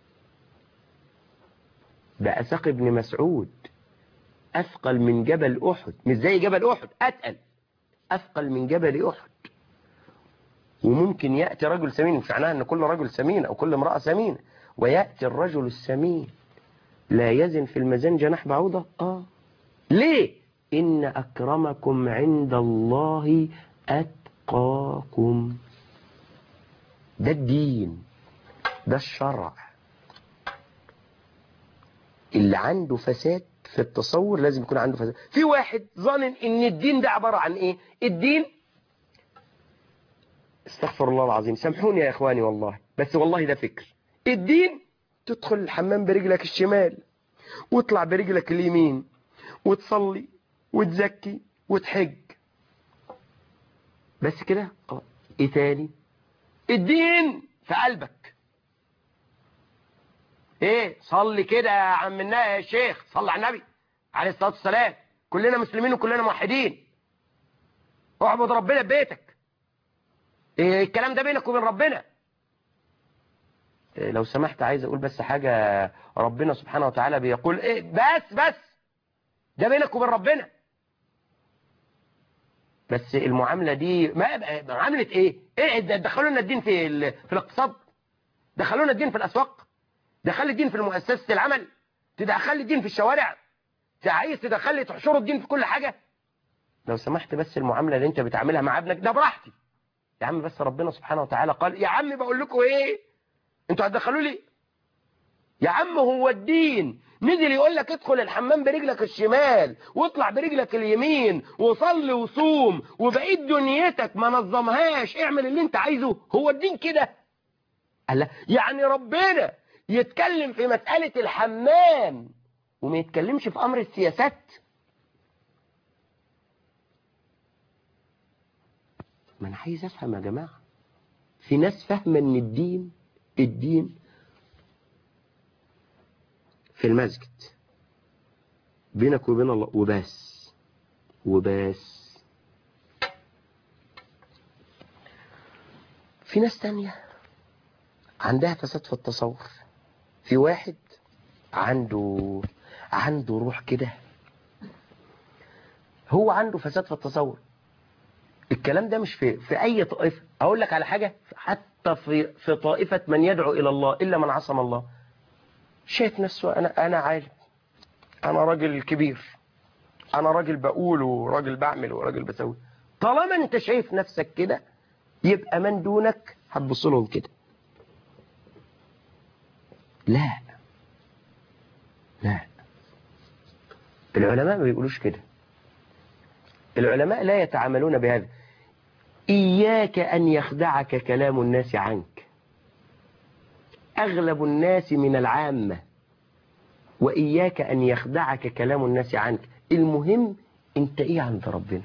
ده ساق ابن مسعود أثقل من جبل أحد، مش زي جبل أحد، أتقل، أثقل من جبل أحد. وممكن يأتي رجل سمين، مش معناها ان كل رجل سمين او كل امرأة سمين، ويأتي الرجل السمين لا يزن في الميزان جناح بعوضة. ليه؟ إن أكرمكم عند الله أتقاكم. ده الدين، ده الشرع. اللي عنده فساد في التصور لازم يكون عنده فساد. في واحد ظانن ان الدين ده عبارة عن ايه؟ الدين، استغفر الله العظيم، سامحوني يا اخواني والله، بس والله ده فكر. الدين تدخل الحمام برجلك الشمال واطلع برجلك اليمين وتصلي وتزكي وتحج، بس كده. ايه تاني؟ الدين في قلبك. ايه؟ صلي كده يا عم يا شيخ، صلي على النبي عليه الصلاة والسلام، كلنا مسلمين وكلنا موحدين، اعبد ربنا ببيتك. إيه الكلام ده بينك وبين ربنا. إيه لو سمحت عايز اقول بس حاجة، ربنا سبحانه وتعالى بيقول ايه؟ بس ده بينك وبين ربنا. بس المعاملة دي معاملة ايه ده؟ دخلونا الدين في الاقتصاد، دخلونا الدين في الاسواق، دخل الدين في مؤسسة العمل، تدخل الدين في الشوارع، عايز تدخل تحشروا الدين في كل حاجة. لو سمحت بس المعاملة اللي انت بتعملها مع ابنك ده براحتي يا عم، بس ربنا سبحانه وتعالى قال يا عم بقول لكم ايه، انتوا هتدخلوا لي يا عم؟ هو الدين نزل يقول لك ادخل الحمام برجلك الشمال واطلع برجلك اليمين وصلي وصوم وبقيت دنيتك ما نظمهاش، اعمل اللي انت عايزه؟ هو الدين كده؟ قال يعني ربنا يتكلم في مسألة الحمام وما يتكلمش في أمر السياسات؟ ما أنا عايز أفهم يا جماعة. في ناس فاهمة إن الدين في المسجد بينك وبين الله وبس. في ناس تانية عندها فساد في التصور. في واحد عنده روح كده، هو عنده فساد في التصور. الكلام ده مش في اي طائفة. اقول لك على حاجة، حتى في طائفة من يدعو الى الله الا من عصم الله، شايف نفسه انا عالم، انا راجل كبير، انا راجل بقول وراجل بعمل وراجل بسوي. طالما انت شايف نفسك كده يبقى من دونك هتبص لهم كده. لا العلماء ما بيقولوش كده. العلماء لا يتعاملون بهذا. إياك أن يخدعك كلام الناس عنك. أغلب الناس من العامة، وإياك أن يخدعك كلام الناس عنك. المهم أنت إيه عند ربنا؟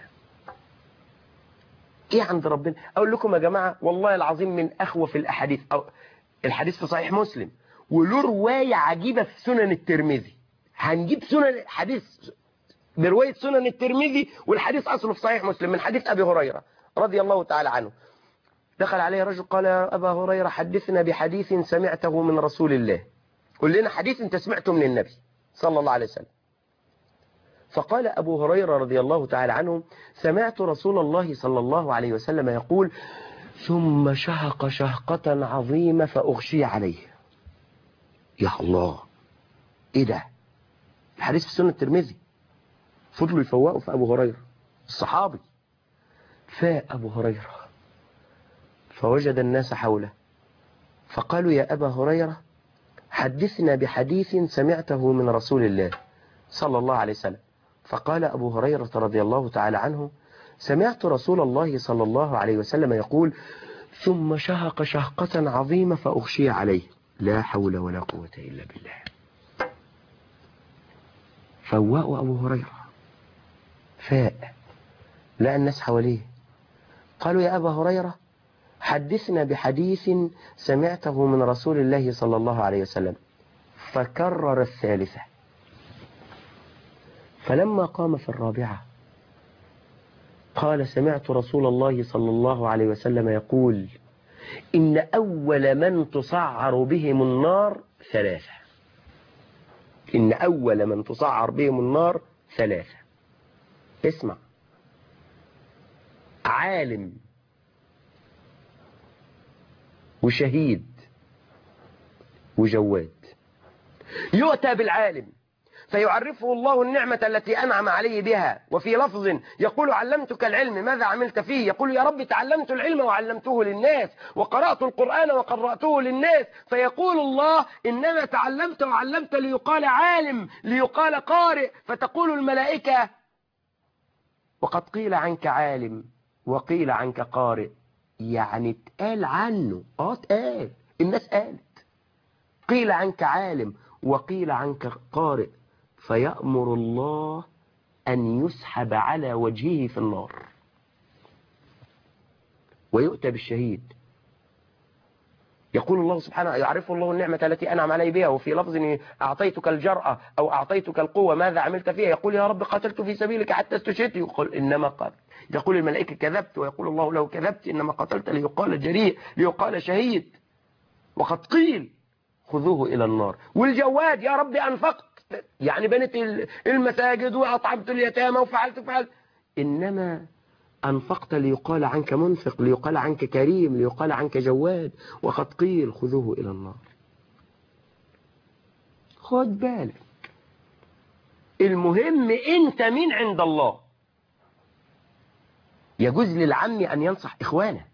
إيه عند ربنا؟ أقول لكم يا جماعة والله العظيم من أخوف الأحاديث، أو الحديث في صحيح مسلم وله رواية عجيبة في سنن الترمذي. هنجيب سنن حديث برواية سنن الترمذي والحديث أصله في صحيح مسلم من حديث أبي هريرة رضي الله تعالى عنه. دخل عليه رجل قال يا أبا هريرة حدثنا بحديث سمعته من رسول الله، قل لنا حديث انت سمعته من النبي صلى الله عليه وسلم. فقال أبو هريرة رضي الله تعالى عنه سمعت رسول الله صلى الله عليه وسلم يقول ثم شهق شهقة عظيمة فأغشي عليه. يا الله، ايه ده؟ الحديث في سنة الترمذي. فضلوا يفوقوا في أبو هريرة الصحابي. فاء أبو هريرة فوجد الناس حوله فقالوا يا أبا هريرة حدثنا بحديث سمعته من رسول الله صلى الله عليه وسلم. فقال أبو هريرة رضي الله تعالى عنه سمعت رسول الله صلى الله عليه وسلم يقول ثم شهق شهقة عظيمة فأغشي عليه. لا حول ولا قوة إلا بالله. فوقوا أبو هريرة فاء، لقى الناس حواليه قالوا يا أبا هريرة حدثنا بحديث سمعته من رسول الله صلى الله عليه وسلم. فكرر الثالثة. فلما قام في الرابعة قال سمعت رسول الله صلى الله عليه وسلم يقول إن أول من تسعر بهم النار ثلاثة. إن أول من تسعر بهم النار ثلاثة. اسمع، عالم وشهيد وجواد. يؤتى بالعالم فيعرفه الله النعمة التي أنعم عليه بها، وفي لفظ يقول علمتك العلم ماذا عملت فيه؟ يقول يا رب تعلمت العلم وعلمته للناس، وقرأت القرآن وقرأته للناس، فيقول الله إنما تعلمت وعلمت ليقال عالم ليقال قارئ، فتقول الملائكة وقد قيل عنك عالم وقيل عنك قارئ، يعني اتقال عنه، اتقال، الناس قالت قيل عنك عالم وقيل عنك قارئ، فيأمر الله أن يسحب على وجهه في النار. ويؤتى بالشهيد يقول الله سبحانه يعرفه الله النعمة التي أنعم علي بها، وفي لفظ أعطيتك الجرأة أو أعطيتك القوة ماذا عملت فيها؟ يقول يا رب قاتلت في سبيلك حتى استشهدت، يقول إنما قاتل، يقول الملائكة كذبت، ويقول الله له كذبت، إنما قتلت ليقال جريء ليقال شهيد، وقد قيل خذوه إلى النار. والجواد يا رب أنفقت، يعني بنت المساجد وأطعمت اليتامى وفعلت، إنما أنفقت ليقال عنك منفق، ليقال عنك كريم، ليقال عنك جواد، وقد قيل خذوه إلى النار. خد بالك، المهم أنت مين عند الله. يجوز للعم أن ينصح إخوانه.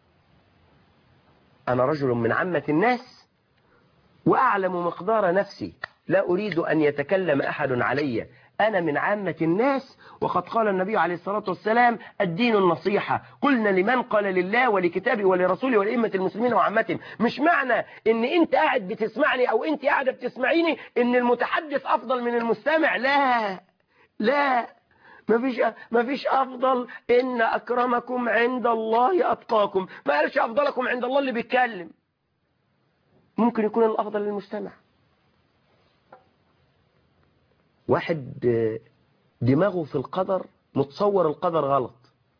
أنا رجل من عامة الناس وأعلم مقدار نفسي، لا أريد أن يتكلم أحد علي، أنا من عامة الناس، وقد قال النبي عليه الصلاة والسلام الدين النصيحة، قلنا لمن؟ قال لله ولكتابه ولرسوله ولأئمة المسلمين وعامتهم. مش معنى إن أنت قاعد بتسمعني أو أنت قاعدة بتسمعيني إن المتحدث أفضل من المستمع، لا لا، ما فيش أفضل، إن أكرمكم عند الله أتقاكم، ما قالش أفضلكم عند الله اللي بيتكلم، ممكن يكون الأفضل للمستمع. واحد دماغه في القدر متصور القدر غلط،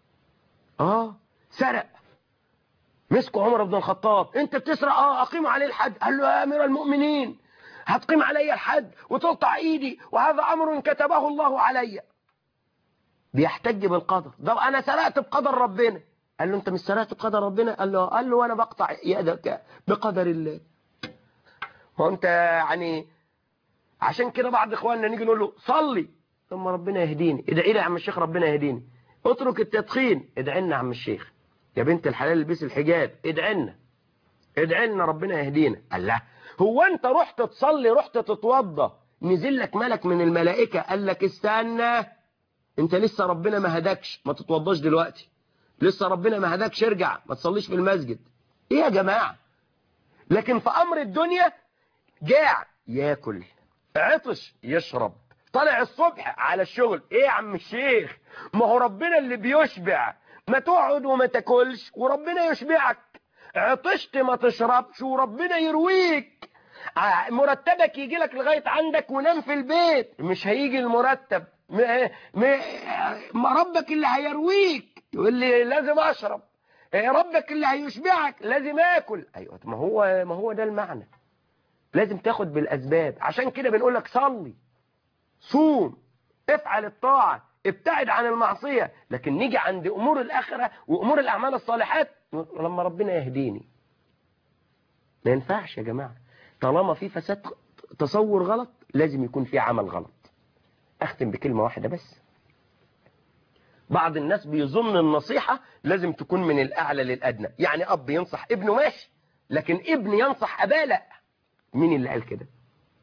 سرق، مسكوا عمر بن الخطاب، انت بتسرق، اقيم عليه الحد، قال له يا امير المؤمنين هتقيم علي الحد وتقطع ايدي، وهذا امر كتبه الله علي. بيحتج بالقدر، ده انا سرقت بقدر ربنا، قال له انت مش سرقت بقدر ربنا؟ قال له وانا بقطع يدك بقدر الله. وانت يعني عشان كده بعض اخواننا نيجي نقول له صلي، ثم ربنا يهديني، ادعي لي يا عم الشيخ ربنا يهديني، اترك التدخين، ادعي لنا يا عم الشيخ، يا بنت الحلال البسي الحجاب، ادعي لنا ربنا يهدينا. قال لا، هو انت رحت تصلي، رحت تتوضى، نزل لك ملك من الملائكه قال لك استنى، انت لسه ربنا ما هداكش، ما تتوضاش دلوقتي، لسه ربنا ما هداكش، ارجع ما تصليش في المسجد؟ ايه يا جماعه؟ لكن في امر الدنيا جاع ياكل، عطش يشرب، طلع الصبح على الشغل، ايه يا عم الشيخ؟ ما هو ربنا اللي بيشبع، ما تقعد وما تاكلش وربنا يشبعك، عطشت ما تشربش وربنا يرويك، مرتبك يجي لك لغاية عندك ونام في البيت، مش هيجي المرتب، ما ربك اللي هيرويك، يقول لي لازم اشرب، ربك اللي هيشبعك لازم اكل. ايوه، ما هو ده المعنى، لازم تاخد بالأسباب. عشان كده بنقول لك صلي، صوم، افعل الطاعة، ابتعد عن المعصية، لكن نيجي عند أمور الآخرة وأمور الأعمال الصالحات لما ربنا يهديني. ما ينفعش يا جماعة، طالما في فساد تصور غلط لازم يكون في عمل غلط. أختم بكلمة واحدة بس. بعض الناس بيظن النصيحة لازم تكون من الأعلى للأدنى، يعني أب ينصح ابنه ماشي، لكن ابن ينصح أباه لا. مين اللي قال كده؟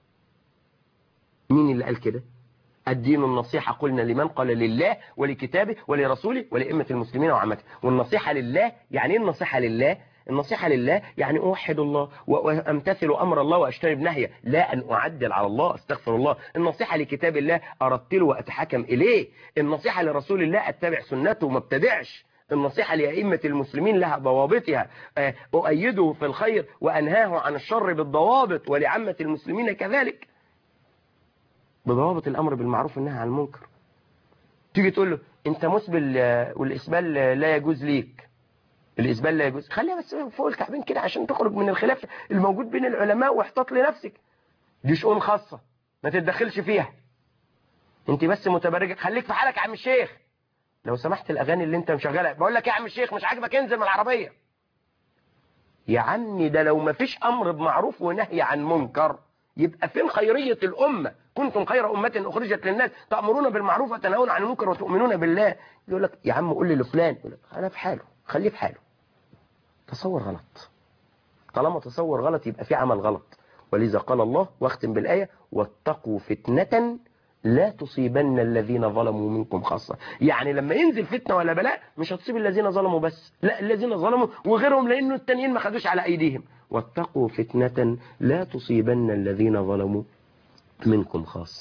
مين اللي قال كده؟ الدين النصيحة قلنا لمن؟ قال لله ولكتابه ولرسوله ولأئمة المسلمين وعامته. والنصيحة لله يعني ايه النصيحة لله؟ النصيحة لله يعني أوحد الله وأمتثل أمر الله وأجتنب نهيه، لا أن أعدل على الله، أستغفر الله. النصيحة لكتاب الله أرتله وأتحكم إليه. النصيحة لرسول الله أتبع سنته وما ابتدعش. النصيحة لأئمة المسلمين لها ضوابطها، أؤيده في الخير وأنهاه عن الشر بالضوابط، ولعامة المسلمين كذلك بضوابط الأمر بالمعروف والنهي عن المنكر. تيجي تقول له أنت مسبل والإسبال لا يجوز ليك، الإسبال لا يجوز، خليها بس فوق الكعبين كده عشان تخرج من الخلاف الموجود بين العلماء، واحتاط لنفسك، دي شؤون خاصة ما تتدخلش فيها، أنت بس متبرجة، خليك في حالك يا عم الشيخ. لو سمحت الأغاني اللي أنت مشغلها، بقول لك يا عم الشيخ مش عاجبك انزل من العربية. يا عمي ده لو ما فيش أمر بمعروف ونهي عن منكر يبقى فين خيرية الأمة؟ كنتم خير أمة أخرجت للناس تأمرون بالمعروف وتنهون عن المنكر وتؤمنون بالله. يقول لك يا عم قول لي لفلان، يقول لك أنا في حاله، خليه في حاله. تصور غلط. طالما تصور غلط يبقى في عمل غلط. ولذا قال الله واختم بالآية: واتقوا فتنة لا تصيبن الذين ظلموا منكم خاصة. يعني لما ينزل فتنة ولا بلاء مش هتصيب الذين ظلموا بس، لا الذين ظلموا وغيرهم، لأنه التانيين ما خدوش على أيديهم. واتقوا فتنة لا تصيبن الذين ظلموا منكم خاصة.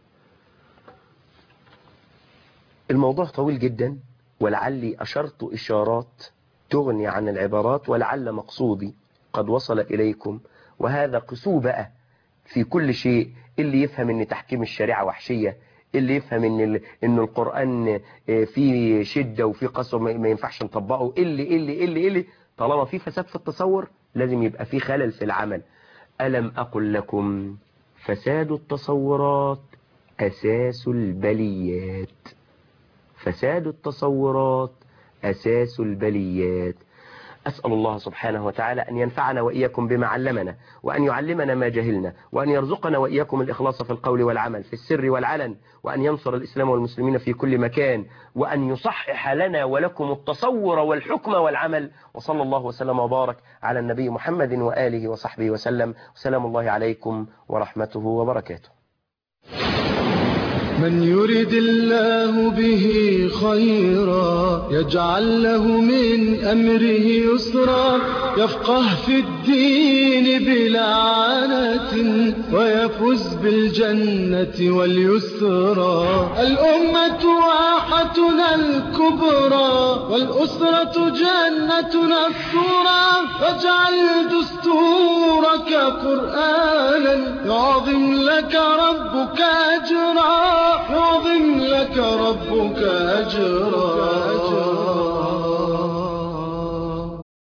الموضوع طويل جدا، ولعلي أشرت إشارات تغني عن العبارات، ولعل مقصودي قد وصل إليكم. وهذا قسوه بقى في كل شيء. اللي يفهم ان تحكيم الشريعة وحشية، اللي يفهم ان القرآن فيه شدة وفيه قسوة ما ينفعش نطبقه، اللي طالما في فساد في التصور لازم يبقى في خلل في العمل. ألم أقل لكم فساد التصورات أساس البليات. فساد التصورات أساس البليات. أسأل الله سبحانه وتعالى أن ينفعنا وإياكم بما علمنا، وأن يعلمنا ما جهلنا، وأن يرزقنا وإياكم الإخلاص في القول والعمل في السر والعلن، وأن ينصر الإسلام والمسلمين في كل مكان، وأن يصحح لنا ولكم التصور والحكم والعمل. وصلى الله وسلم وبارك على النبي محمد وآله وصحبه وسلم. وسلام الله عليكم ورحمته وبركاته. من يرد الله به خيرا يجعل له من أمره يسرا، يفقه في الدين بلا عنة ويفوز بالجنة واليسرى. الأمة واحتنا الكبرى والأسرة جنتنا الصورى، فاجعل دستورك قرآنا يعظم لك ربك أجرا، يعظم لك ربك أجرا.